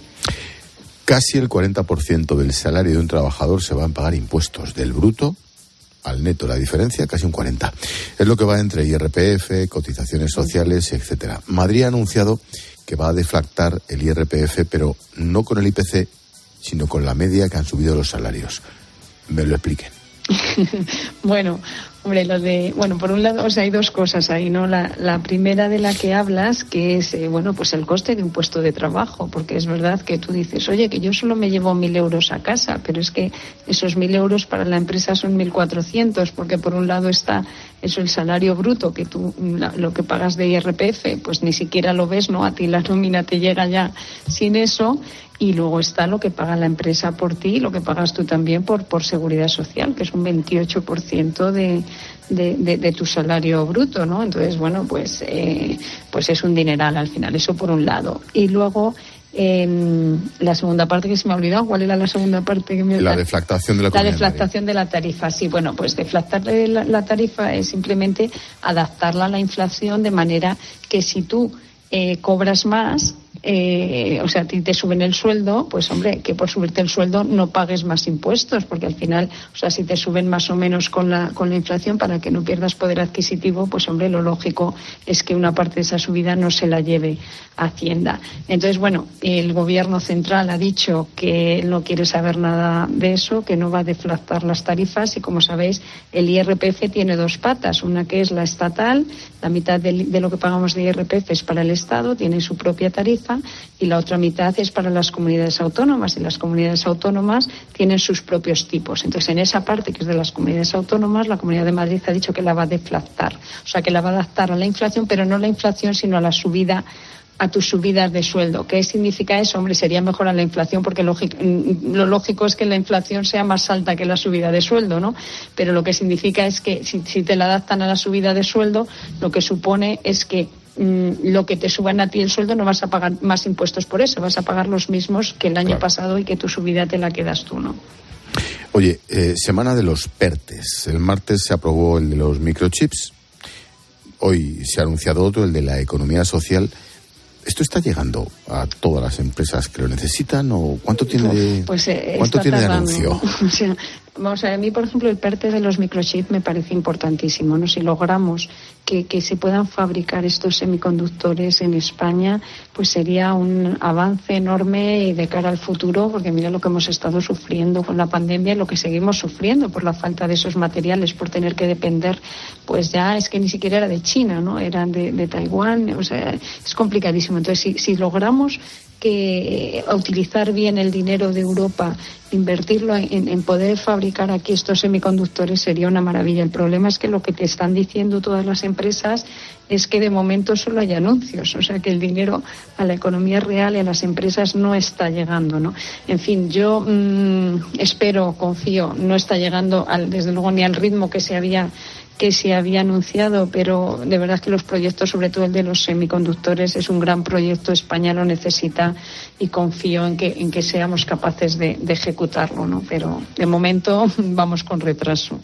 Casi el cuarenta por ciento del salario de un trabajador se va a pagar impuestos, del bruto al neto. La diferencia, casi un cuarenta. Es lo que va entre I R P F, cotizaciones sociales, etcétera. Madrid ha anunciado que va a deflactar el I R P F, pero no con el I P C, sino con la media que han subido los salarios. Me lo expliquen. Bueno, hombre, lo de, bueno, por un lado, o sea, hay dos cosas ahí, ¿no? La, la primera de la que hablas, que es, eh, bueno, pues el coste de un puesto de trabajo, porque es verdad que tú dices, oye, que yo solo me llevo mil euros a casa, pero es que esos mil euros para la empresa son mil cuatrocientos, porque por un lado está eso, el salario bruto, que tú, la, lo que pagas de I R P F, pues ni siquiera lo ves, ¿no? A ti la nómina te llega ya sin eso. Y luego está lo que paga la empresa por ti y lo que pagas tú también por, por seguridad social, que es un veintiocho por ciento de, de, de, de tu salario bruto, ¿no? Entonces, bueno, pues, eh, pues es un dineral al final, eso por un lado. Y luego, eh, la segunda parte que se me ha olvidado, ¿cuál era la segunda parte que me La deflactación de la La deflactación de la tarifa, sí, bueno, pues deflactar la, la tarifa es simplemente adaptarla a la inflación de manera que si tú eh, cobras más, Eh, o sea, a ti te suben el sueldo, pues hombre, que por subirte el sueldo no pagues más impuestos, porque al final, o sea, si te suben más o menos con la con la inflación para que no pierdas poder adquisitivo, pues hombre, lo lógico es que una parte de esa subida no se la lleve a Hacienda. Entonces, bueno, el gobierno central ha dicho que no quiere saber nada de eso, que no va a deflactar las tarifas, y como sabéis, el I R P F tiene dos patas, una que es la estatal, la mitad de, de lo que pagamos de I R P F es para el Estado, tiene su propia tarifa, y la otra mitad es para las comunidades autónomas, y las comunidades autónomas tienen sus propios tipos. Entonces, en esa parte que es de las comunidades autónomas, la Comunidad de Madrid ha dicho que la va a deflactar, o sea, que la va a adaptar a la inflación, pero no la inflación, sino a la subida, a tus subidas de sueldo. ¿Qué significa eso? Hombre, sería mejor a la inflación, porque lógico, lo lógico es que la inflación sea más alta que la subida de sueldo, ¿no? Pero lo que significa es que si, si te la adaptan a la subida de sueldo, lo que supone es que lo que te suban a ti el sueldo no vas a pagar más impuestos por eso, vas a pagar los mismos que el año claro. pasado, y que tu subida te la quedas tú, ¿no? Oye, eh, semana de los PERTES. El martes se aprobó el de los microchips. Hoy se ha anunciado otro, el de la economía social. ¿Esto está llegando a todas las empresas que lo necesitan o cuánto tiene de, pues, eh, ¿cuánto tiene de anuncio? O sea, vamos a ver, a mí, por ejemplo, el PERTE de los microchips me parece importantísimo, ¿no? Si logramos que, que se puedan fabricar estos semiconductores en España, pues sería un avance enorme de cara al futuro, porque mira lo que hemos estado sufriendo con la pandemia y lo que seguimos sufriendo por la falta de esos materiales, por tener que depender, pues ya es que ni siquiera era de China, ¿no? Eran de, de Taiwán, o sea, es complicadísimo. Entonces, si, si logramos que a utilizar bien el dinero de Europa, invertirlo en, en poder fabricar aquí estos semiconductores, sería una maravilla. El problema es que lo que te están diciendo todas las empresas es que de momento solo hay anuncios, o sea que el dinero a la economía real y a las empresas no está llegando, ¿no? En fin, yo mmm, espero, confío, no está llegando al, desde luego ni al ritmo que se había que se había anunciado, pero de verdad que los proyectos, sobre todo el de los semiconductores, es un gran proyecto. España lo necesita y confío en que en que seamos capaces de, de ejecutarlo, ¿no? Pero de momento vamos con retraso.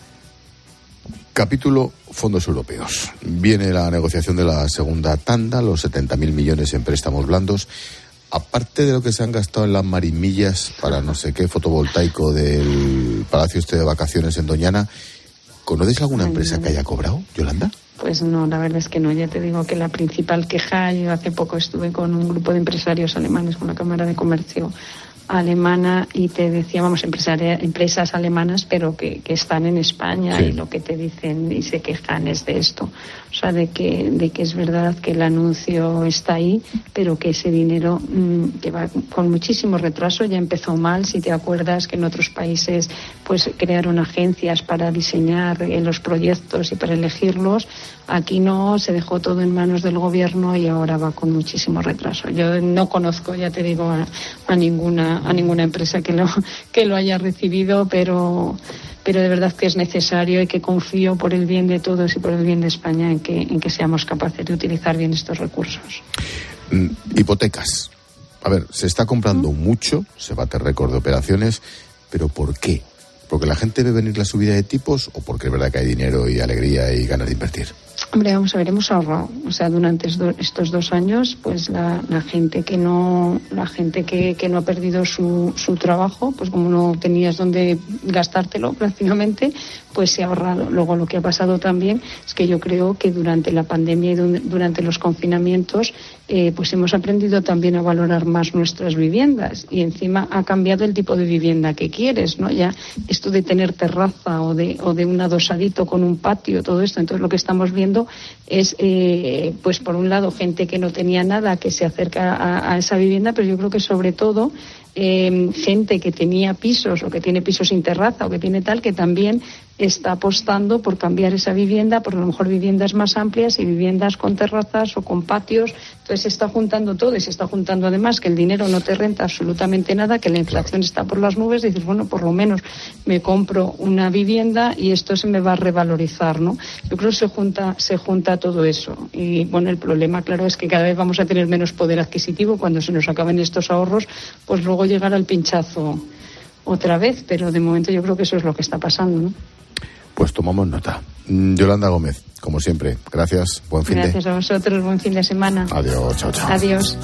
Capítulo fondos europeos. Viene la negociación de la segunda tanda, los setenta mil millones en préstamos blandos. Aparte de lo que se han gastado en las marimillas para no sé qué fotovoltaico del Palacio este de Vacaciones en Doñana, ¿conoces alguna empresa que haya cobrado, Yolanda? Pues no, la verdad es que no. Ya te digo que la principal queja, yo hace poco estuve con un grupo de empresarios alemanes, con la Cámara de Comercio alemana, y te decía, vamos, empresas alemanas, pero que, que están en España, sí. Y lo que te dicen y se quejan es de esto. O sea, de que, de que es verdad que el anuncio está ahí, pero que ese dinero mmm, que va con muchísimo retraso. Ya empezó mal, si te acuerdas que en otros países pues crearon agencias para diseñar eh, los proyectos y para elegirlos. Aquí no, se dejó todo en manos del gobierno y ahora va con muchísimo retraso. Yo no conozco, ya te digo, a, a ninguna a ninguna empresa que lo que lo haya recibido, pero pero de verdad que es necesario y que confío por el bien de todos y por el bien de España en que en que seamos capaces de utilizar bien estos recursos. Mm, hipotecas. A ver, se está comprando ¿Mm? mucho, se bate récord de operaciones, pero ¿por qué? ¿Porque la gente ve venir la subida de tipos o porque es verdad que hay dinero y alegría y ganas de invertir? Hombre, vamos a ver, hemos ahorrado. O sea, durante estos dos años, pues la, la gente que no, la gente que, que no ha perdido su, su trabajo, pues como no tenías dónde gastártelo prácticamente, pues se ha ahorrado. Luego lo que ha pasado también es que yo creo que durante la pandemia y durante los confinamientos, eh, pues hemos aprendido también a valorar más nuestras viviendas y encima ha cambiado el tipo de vivienda que quieres, ¿no? Ya esto de tener terraza o de, o de un adosadito con un patio, todo esto. Entonces lo que estamos viendo es, eh, pues por un lado, gente que no tenía nada que se acerca a, a esa vivienda, pero yo creo que sobre todo eh, gente que tenía pisos o que tiene pisos sin terraza o que tiene tal, que también está apostando por cambiar esa vivienda, por a lo mejor viviendas más amplias y viviendas con terrazas o con patios. Entonces se está juntando todo y se está juntando además que el dinero no te renta absolutamente nada, que la inflación está por las nubes, y dices, bueno, por lo menos me compro una vivienda y esto se me va a revalorizar, ¿no? Yo creo que se junta, se junta todo eso. Y bueno, el problema, claro, es que cada vez vamos a tener menos poder adquisitivo. Cuando se nos acaben estos ahorros, pues luego llegará el pinchazo otra vez, pero de momento yo creo que eso es lo que está pasando, ¿no? Pues tomamos nota. Yolanda Gómez, como siempre, gracias, buen fin de... Gracias a vosotros, buen fin de semana. Adiós, chao, chao. Adiós.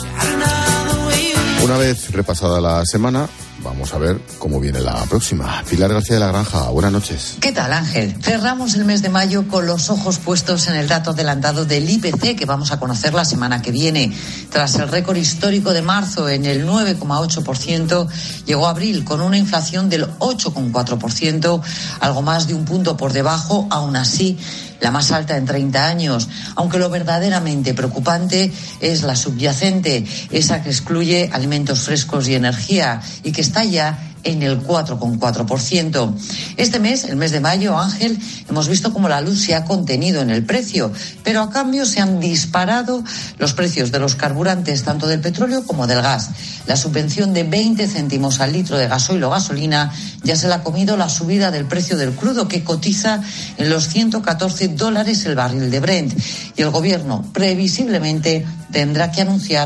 Una vez repasada la semana, vamos a ver cómo viene la próxima. Pilar García de la Granja, buenas noches. ¿Qué tal, Ángel? Cerramos el mes de mayo con los ojos puestos en el dato adelantado del I P C que vamos a conocer la semana que viene. Tras el récord histórico de marzo en el nueve coma ocho por ciento, llegó abril con una inflación del ocho coma cuatro por ciento, algo más de un punto por debajo, aún así la más alta en treinta años, aunque lo verdaderamente preocupante es la subyacente, esa que excluye alimentos frescos y energía y que está ya en el cuatro coma cuatro por ciento. Este mes, el mes de mayo, Ángel, hemos visto cómo la luz se ha contenido en el precio, pero a cambio se han disparado los precios de los carburantes, tanto del petróleo como del gas. La subvención de veinte céntimos al litro de gasoil o gasolina ya se la ha comido la subida del precio del crudo, que cotiza en los ciento catorce dólares el barril de Brent. Y el gobierno, previsiblemente, tendrá que anunciar que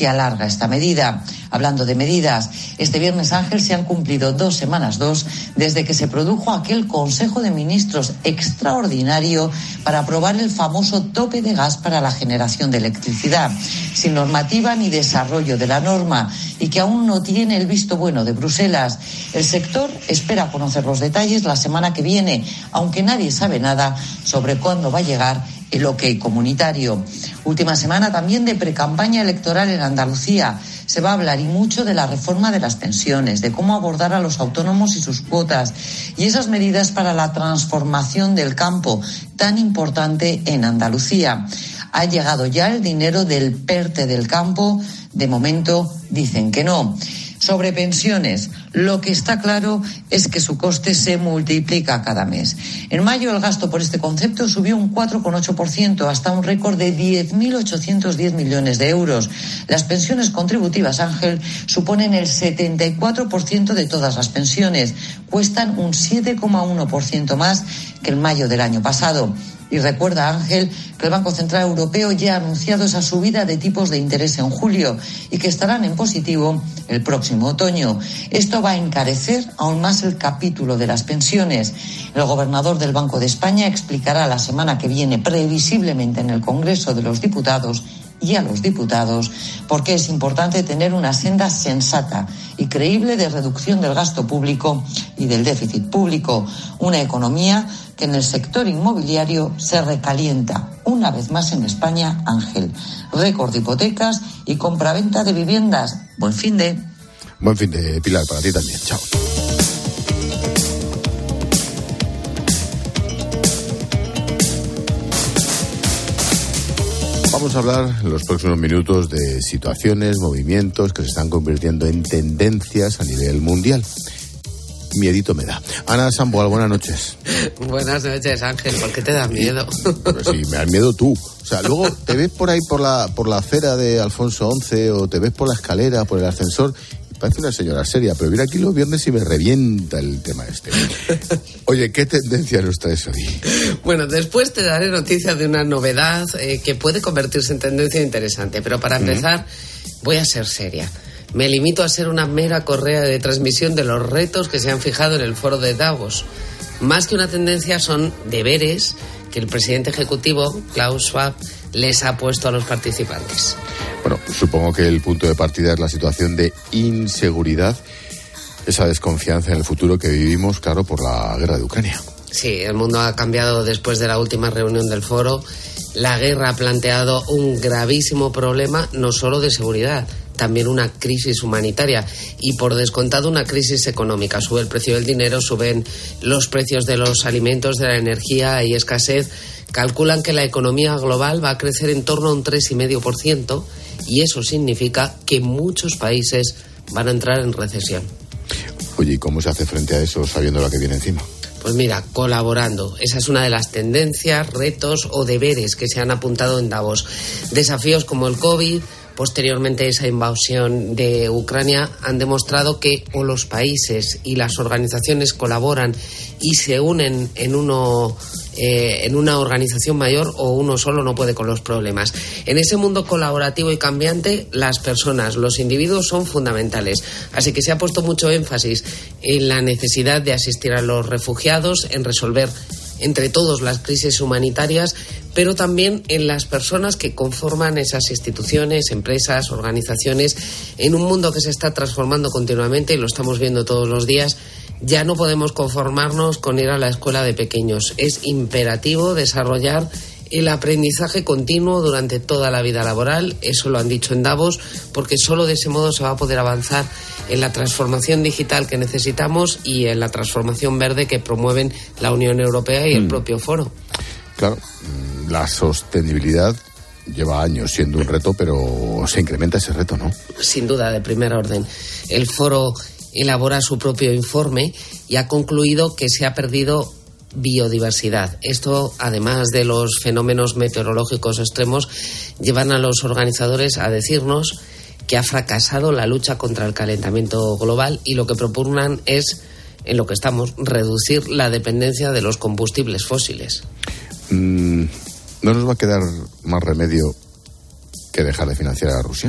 que alarga esta medida. Hablando de medidas, este viernes, Ángel, se han cumplido dos semanas dos desde que se produjo aquel Consejo de Ministros extraordinario para aprobar el famoso tope de gas para la generación de electricidad, sin normativa ni desarrollo de la norma, y que aún no tiene el visto bueno de Bruselas. El sector espera conocer los detalles la semana que viene, aunque nadie sabe nada sobre cuándo va a llegar el ok comunitario. Última semana también de precampaña electoral en Andalucía. Se va a hablar y mucho de la reforma de las pensiones, de cómo abordar a los autónomos y sus cuotas, y esas medidas para la transformación del campo, tan importante en Andalucía. ¿Ha llegado ya el dinero del PERTE del campo? De momento dicen que no. Sobre pensiones, lo que está claro es que su coste se multiplica cada mes. En mayo el gasto por este concepto subió un cuatro coma ocho por ciento hasta un récord de diez mil ochocientos diez millones de euros. Las pensiones contributivas, Ángel, suponen el setenta y cuatro por ciento de todas las pensiones. Cuestan un siete coma uno por ciento más que en mayo del año pasado. Y recuerda, Ángel, que el Banco Central Europeo ya ha anunciado esa subida de tipos de interés en julio y que estarán en positivo el próximo otoño. Esto va a encarecer aún más el capítulo de las pensiones. El gobernador del Banco de España explicará la semana que viene, previsiblemente en el Congreso de los Diputados, y a los diputados, porque es importante tener una senda sensata y creíble de reducción del gasto público y del déficit público. Una economía que en el sector inmobiliario se recalienta una vez más en España, Ángel. Récord de hipotecas y compraventa de viviendas. Buen fin de... Buen fin de, Pilar, para ti también. Chao. Vamos a hablar en los próximos minutos de situaciones, movimientos que se están convirtiendo en tendencias a nivel mundial. Miedito me da. Ana Samboal, buenas noches. Buenas noches, Ángel. ¿Por qué te da miedo? Pues sí, me das miedo tú. O sea, luego te ves por ahí por la por la acera de Alfonso once o te ves por la escalera, por el ascensor y parece una señora seria, pero viene aquí los viernes y me revienta el tema este. Oye, ¿qué tendencia nos traes hoy? Bueno, después te daré noticia de una novedad eh, que puede convertirse en tendencia interesante, pero para empezar uh-huh. voy a ser seria. Me limito a ser una mera correa de transmisión de los retos que se han fijado en el foro de Davos. Más que una tendencia, son deberes que el presidente ejecutivo, Klaus Schwab, les ha puesto a los participantes. Bueno, supongo que el punto de partida es la situación de inseguridad, esa desconfianza en el futuro que vivimos, claro, por la guerra de Ucrania. Sí, el mundo ha cambiado después de la última reunión del foro. La guerra ha planteado un gravísimo problema, no solo de seguridad, también una crisis humanitaria y, por descontado, una crisis económica. Sube el precio del dinero, suben los precios de los alimentos, de la energía, hay escasez. Calculan que la economía global va a crecer en torno a un tres coma cinco por ciento y eso significa que muchos países van a entrar en recesión. Oye, ¿y cómo se hace frente a eso sabiendo lo que viene encima? Pues mira, colaborando. Esa es una de las tendencias, retos o deberes que se han apuntado en Davos. Desafíos como el COVID, posteriormente esa invasión de Ucrania, han demostrado que o los países y las organizaciones colaboran y se unen en uno eh, en una organización mayor, o uno solo no puede con los problemas. En ese mundo colaborativo y cambiante, las personas, los individuos son fundamentales. Así que se ha puesto mucho énfasis en la necesidad de asistir a los refugiados, en resolver entre todos las crisis humanitarias, pero también en las personas que conforman esas instituciones, empresas, organizaciones, en un mundo que se está transformando continuamente y lo estamos viendo todos los días. Ya no podemos conformarnos con ir a la escuela de pequeños. Es imperativo desarrollar el aprendizaje continuo durante toda la vida laboral. Eso lo han dicho en Davos, porque solo de ese modo se va a poder avanzar en la transformación digital que necesitamos y en la transformación verde que promueven la Unión Europea y el mm. propio foro. Claro, la sostenibilidad lleva años siendo un reto, pero se incrementa ese reto, ¿no? Sin duda, de primer orden. El foro elabora su propio informe y ha concluido que se ha perdido biodiversidad. Esto, además de los fenómenos meteorológicos extremos, llevan a los organizadores a decirnos que ha fracasado la lucha contra el calentamiento global y lo que propugnan es, en lo que estamos, reducir la dependencia de los combustibles fósiles. Mm, ¿No nos va a quedar más remedio que dejar de financiar a Rusia?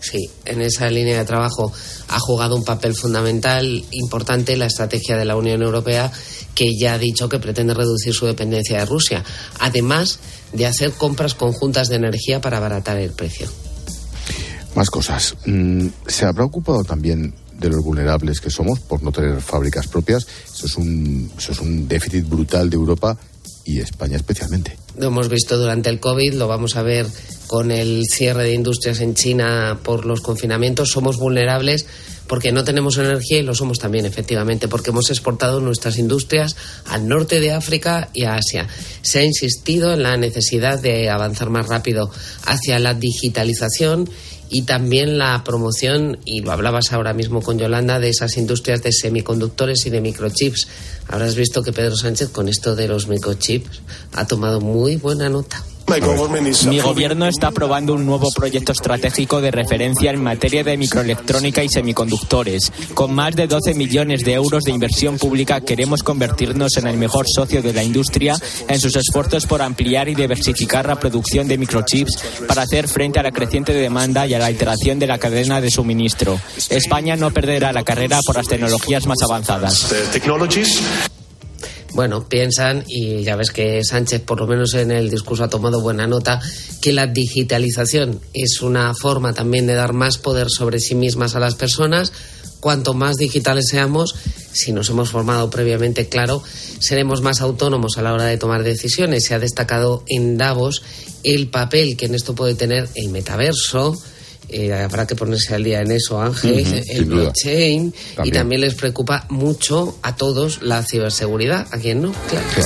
Sí, en esa línea de trabajo ha jugado un papel fundamental, importante, la estrategia de la Unión Europea, que ya ha dicho que pretende reducir su dependencia de Rusia, además de hacer compras conjuntas de energía para abaratar el precio. Más cosas. ¿Se habrá ocupado también de los vulnerables que somos por no tener fábricas propias? Eso es un, eso es un déficit brutal de Europa y España especialmente. Lo hemos visto durante el COVID, lo vamos a ver con el cierre de industrias en China por los confinamientos. Somos vulnerables porque no tenemos energía y lo somos también, efectivamente, porque hemos exportado nuestras industrias al norte de África y a Asia. Se ha insistido en la necesidad de avanzar más rápido hacia la digitalización y también la promoción, y lo hablabas ahora mismo con Yolanda, de esas industrias de semiconductores y de microchips. Habrás visto que Pedro Sánchez con esto de los microchips ha tomado muy buena nota. Mi gobierno está aprobando un nuevo proyecto estratégico de referencia en materia de microelectrónica y semiconductores. Con más de doce millones de euros de inversión pública queremos convertirnos en el mejor socio de la industria en sus esfuerzos por ampliar y diversificar la producción de microchips para hacer frente a la creciente demanda y a la alteración de la cadena de suministro. España no perderá la carrera por las tecnologías más avanzadas. Bueno, piensan, y ya ves que Sánchez por lo menos en el discurso ha tomado buena nota, que la digitalización es una forma también de dar más poder sobre sí mismas a las personas. Cuanto más digitales seamos, si nos hemos formado previamente, claro, seremos más autónomos a la hora de tomar decisiones. Se ha destacado en Davos el papel que en esto puede tener el metaverso. Eh, habrá que ponerse al día en eso, Ángel, uh-huh, el blockchain, también. Y también les preocupa mucho a todos la ciberseguridad. ¿A quién no? Claro. claro.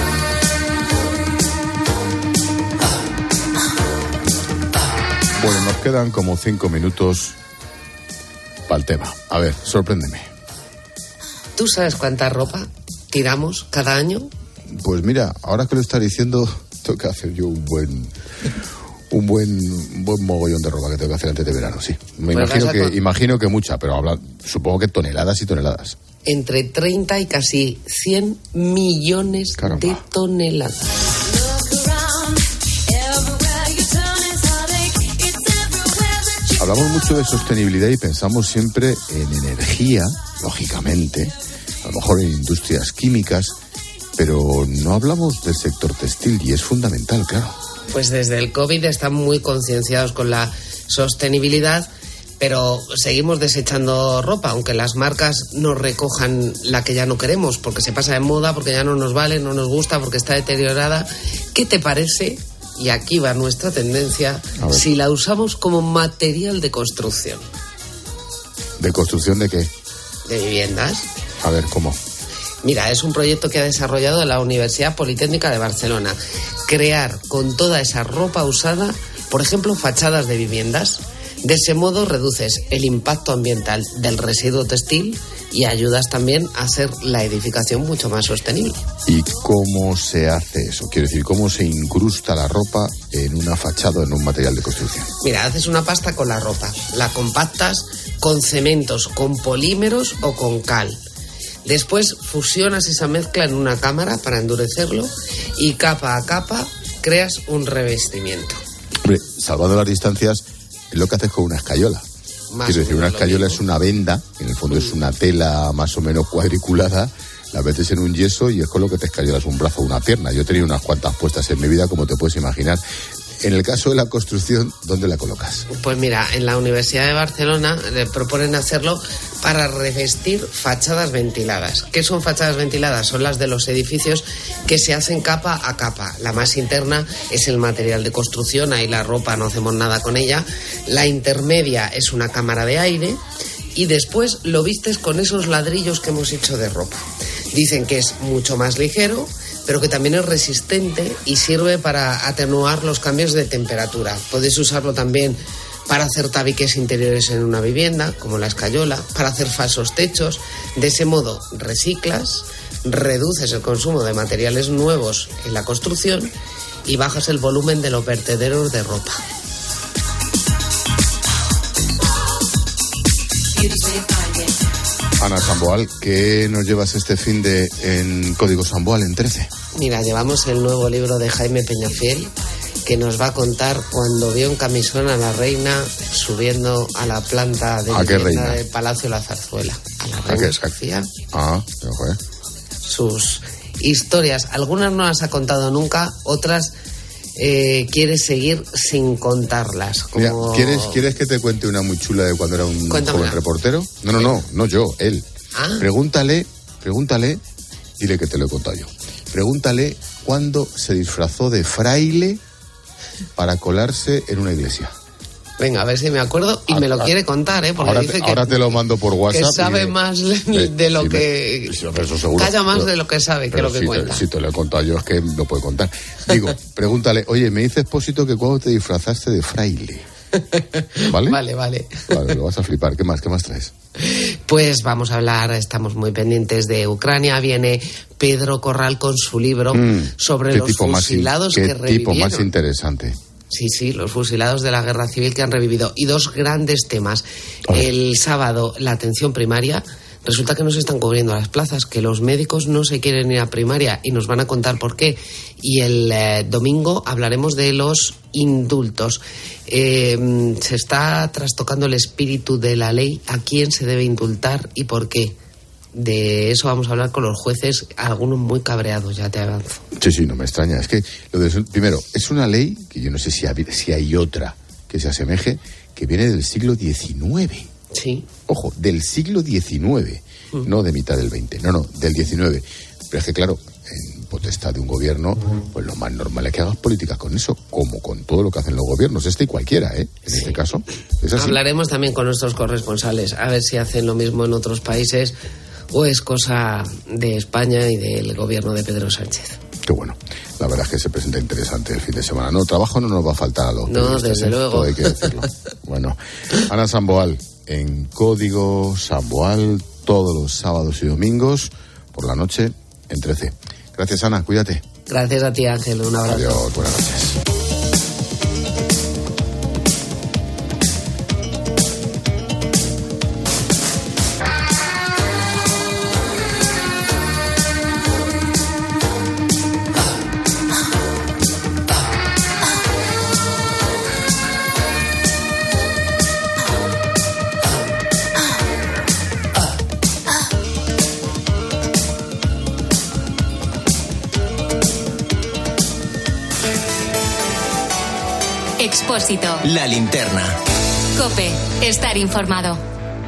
Bueno, nos quedan como cinco minutos para el tema. A ver, sorpréndeme. ¿Tú sabes cuánta ropa tiramos cada año? Pues mira, ahora que lo está diciendo, tengo que hacer yo un buen... Un buen, un buen mogollón de ropa que tengo que hacer antes de verano, sí. Me pues imagino que, con... imagino que mucha, pero habla, supongo que toneladas y toneladas. Entre treinta y casi cien millones Caramba. de toneladas. Hablamos mucho de sostenibilidad y pensamos siempre en energía, lógicamente, a lo mejor en industrias químicas, pero no hablamos del sector textil y es fundamental, claro. Pues desde el COVID están muy concienciados con la sostenibilidad, pero seguimos desechando ropa, aunque las marcas nos recojan la que ya no queremos, porque se pasa de moda, porque ya no nos vale, no nos gusta, porque está deteriorada. ¿Qué te parece? Y aquí va nuestra tendencia, si la usamos como material de construcción. ¿De construcción de qué? De viviendas. A ver, ¿cómo? Mira, es un proyecto que ha desarrollado la Universidad Politécnica de Barcelona. Crear con toda esa ropa usada, por ejemplo, fachadas de viviendas. De ese modo reduces el impacto ambiental del residuo textil y ayudas también a hacer la edificación mucho más sostenible. ¿Y cómo se hace eso? Quiero decir, ¿cómo se incrusta la ropa en una fachada o en un material de construcción? Mira, haces una pasta con la ropa, la compactas con cementos, con polímeros o con cal. Después fusionas esa mezcla en una cámara para endurecerlo y capa a capa creas un revestimiento. Hombre, salvando las distancias, es lo que haces con una escayola. Más Quiero decir, una escayola es una venda, en el fondo mm. es una tela más o menos cuadriculada, la metes en un yeso y es con lo que te escayolas un brazo o una pierna. Yo he tenido unas cuantas puestas en mi vida, como te puedes imaginar. En el caso de la construcción, ¿dónde la colocas? Pues mira, en la Universidad de Barcelona le proponen hacerlo para revestir fachadas ventiladas. ¿Qué son fachadas ventiladas? Son las de los edificios que se hacen capa a capa. La más interna es el material de construcción, ahí la ropa no hacemos nada con ella. La intermedia es una cámara de aire y después lo vistes con esos ladrillos que hemos hecho de ropa. Dicen que es mucho más ligero, pero que también es resistente y sirve para atenuar los cambios de temperatura. Podéis usarlo también para hacer tabiques interiores en una vivienda, como la escayola, para hacer falsos techos. De ese modo reciclas, reduces el consumo de materiales nuevos en la construcción y bajas el volumen de los vertederos de ropa. Ana Samboal, ¿qué nos llevas este fin de en Código Samboal en trece? Mira, llevamos el nuevo libro de Jaime Peñafiel, que nos va a contar cuando vio en camisón a la reina subiendo a la planta de ¿A qué reina? del Palacio de la Zarzuela. A la ¿A reina qué? Sofía. Ah, pero fue. Sus historias, algunas no las ha contado nunca, otras eh, quiere seguir sin contarlas. Como... Mira, ¿quieres, ¿quieres que te cuente una muy chula de cuando era un Cuéntamela. joven reportero? No, no, no, no yo, él. Ah. Pregúntale, pregúntale, dile que te lo he contado yo. Pregúntale cuándo se disfrazó de fraile para colarse en una iglesia. Venga, a ver si me acuerdo y Ah, me lo ah, quiere contar, ¿eh? Porque Ahora, dice te, que, ahora te lo mando por que WhatsApp. sabe y- más de, de lo sí, que... me- sí, eso seguro. Calla más Pero- de lo que sabe que pero lo que si cuenta. Te, si te lo he contado yo, es que lo puedo contar. Digo, pregúntale, oye, me dice Expósito que cuando te disfrazaste de fraile. ¿Vale? Vale, vale. Vale, lo vas a flipar. ¿Qué más? ¿Qué más traes? Pues vamos a hablar, estamos muy pendientes de Ucrania. Viene Pedro Corral con su libro Mm, sobre qué los tipo más in- fusilados qué que tipo revivieron. más interesante. Sí, sí, los fusilados de la guerra civil que han revivido. Y dos grandes temas. El sábado, la atención primaria. Resulta que no se están cubriendo las plazas, que los médicos no se quieren ir a primaria y nos van a contar por qué. Y el eh, domingo hablaremos de los indultos. Eh, se está trastocando el espíritu de la ley, a quién se debe indultar y por qué. De eso vamos a hablar con los jueces, algunos muy cabreados, ya te avanzo. Sí, sí, no me extraña. Es que, lo de, primero, es una ley que yo no sé si hay, si hay otra que se asemeje, que viene del siglo diecinueve. Sí. Ojo, del siglo diecinueve, mm. no de mitad del veinte, no, no, del diecinueve. Pero es que, claro, en potestad de un gobierno, pues lo más normal es que hagas políticas con eso, como con todo lo que hacen los gobiernos, este y cualquiera, ¿eh? En sí. este caso, es así. Hablaremos también con nuestros corresponsales, a ver si hacen lo mismo en otros países o es cosa de España y del gobierno de Pedro Sánchez. Qué bueno. La verdad es que se presenta interesante el fin de semana. No, trabajo no nos va a faltar a los No, desde ¿eh? luego. Todo hay que decirlo. Bueno, Ana Samboal, en Código Samboal, todos los sábados y domingos, por la noche, en trece. Gracias, Ana, cuídate. Gracias a ti, Ángel, un abrazo. Adiós, buenas noches. Expósito. La linterna. COPE. Estar informado.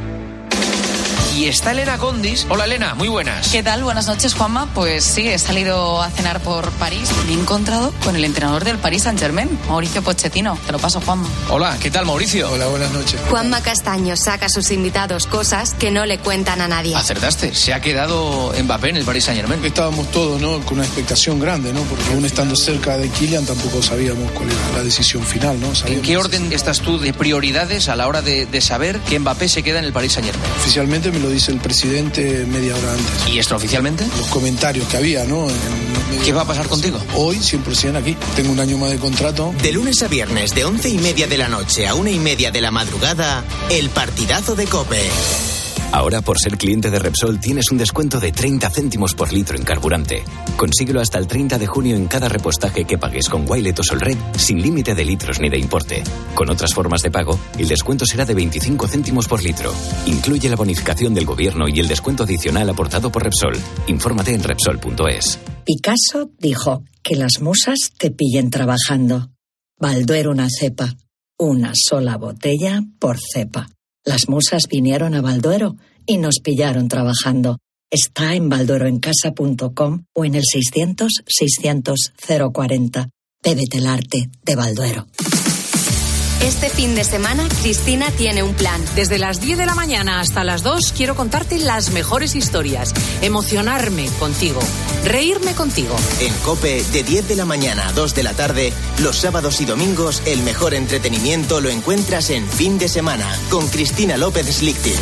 Y está Elena Gondis. Hola, Elena, muy buenas. ¿Qué tal? Buenas noches, Juanma. Pues sí, he salido a cenar por París. Me he encontrado con el entrenador del Paris Saint-Germain, Mauricio Pochettino. Te lo paso, Juanma. Hola, ¿qué tal, Mauricio? Hola, buenas noches. Juanma Castaño saca a sus invitados cosas que no le cuentan a nadie. Acertaste, se ha quedado Mbappé en el Paris Saint-Germain. Estábamos todos, ¿no?, con una expectación grande, ¿no? Porque aún estando cerca de Kylian tampoco sabíamos cuál era la decisión final, ¿no? Sabíamos ¿En qué orden estás tú de prioridades a la hora de, de saber que Mbappé se queda en el Paris Saint-Germain? Oficialmente me lo dice el presidente media hora antes. ¿Y extraoficialmente? Los comentarios que había, ¿no? En ¿Qué va a pasar contigo? Hoy, cien por ciento aquí. Tengo un año más de contrato. De lunes a viernes, de once y media de la noche a una y media de la madrugada, el partidazo de COPE. Ahora, por ser cliente de Repsol, tienes un descuento de treinta céntimos por litro en carburante. Consíguelo hasta el treinta de junio en cada repostaje que pagues con Wilet o Solred, sin límite de litros ni de importe. Con otras formas de pago, el descuento será de veinticinco céntimos por litro. Incluye la bonificación del gobierno y el descuento adicional aportado por Repsol. Infórmate en Repsol punto es. Picasso dijo que las musas te pillen trabajando. Balduero una cepa. Una sola botella por cepa. Las musas vinieron a Balduero y nos pillaron trabajando. Está en balduero en casa punto com o en el seiscientos, seiscientos, cero cuarenta. Bébete el arte de Balduero. Este fin de semana, Cristina tiene un plan. Desde las diez de la mañana hasta las dos quiero contarte las mejores historias, emocionarme contigo, reírme contigo. En COPE, de diez de la mañana a dos de la tarde, los sábados y domingos, el mejor entretenimiento lo encuentras en Fin de Semana, con Cristina López Slichting.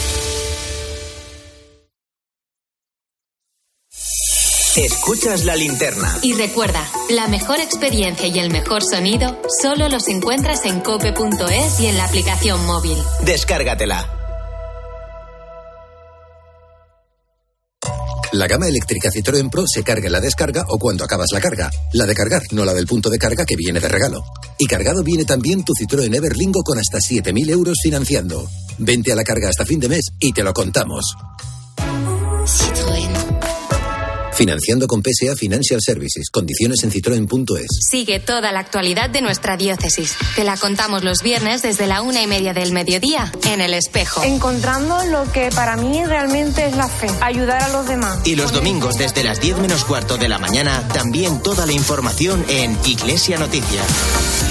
Escuchas la linterna. Y recuerda, la mejor experiencia y el mejor sonido solo los encuentras en cope punto es y en la aplicación móvil. Descárgatela. La gama eléctrica Citroën Pro se carga en la descarga o cuando acabas la carga. La de cargar, no la del punto de carga que viene de regalo. Y cargado viene también tu Citroën Everlingo con hasta siete mil euros financiando. Vente a la carga hasta fin de mes y te lo contamos. Citroën. Financiando con P S A Financial Services. Condiciones en citroen punto es. Sigue toda la actualidad de nuestra diócesis. Te la contamos los viernes desde la una y media del mediodía en El Espejo. Encontrando lo que para mí realmente es la fe. Ayudar a los demás. Y los domingos desde las diez menos cuarto de la mañana, también toda la información en Iglesia Noticia.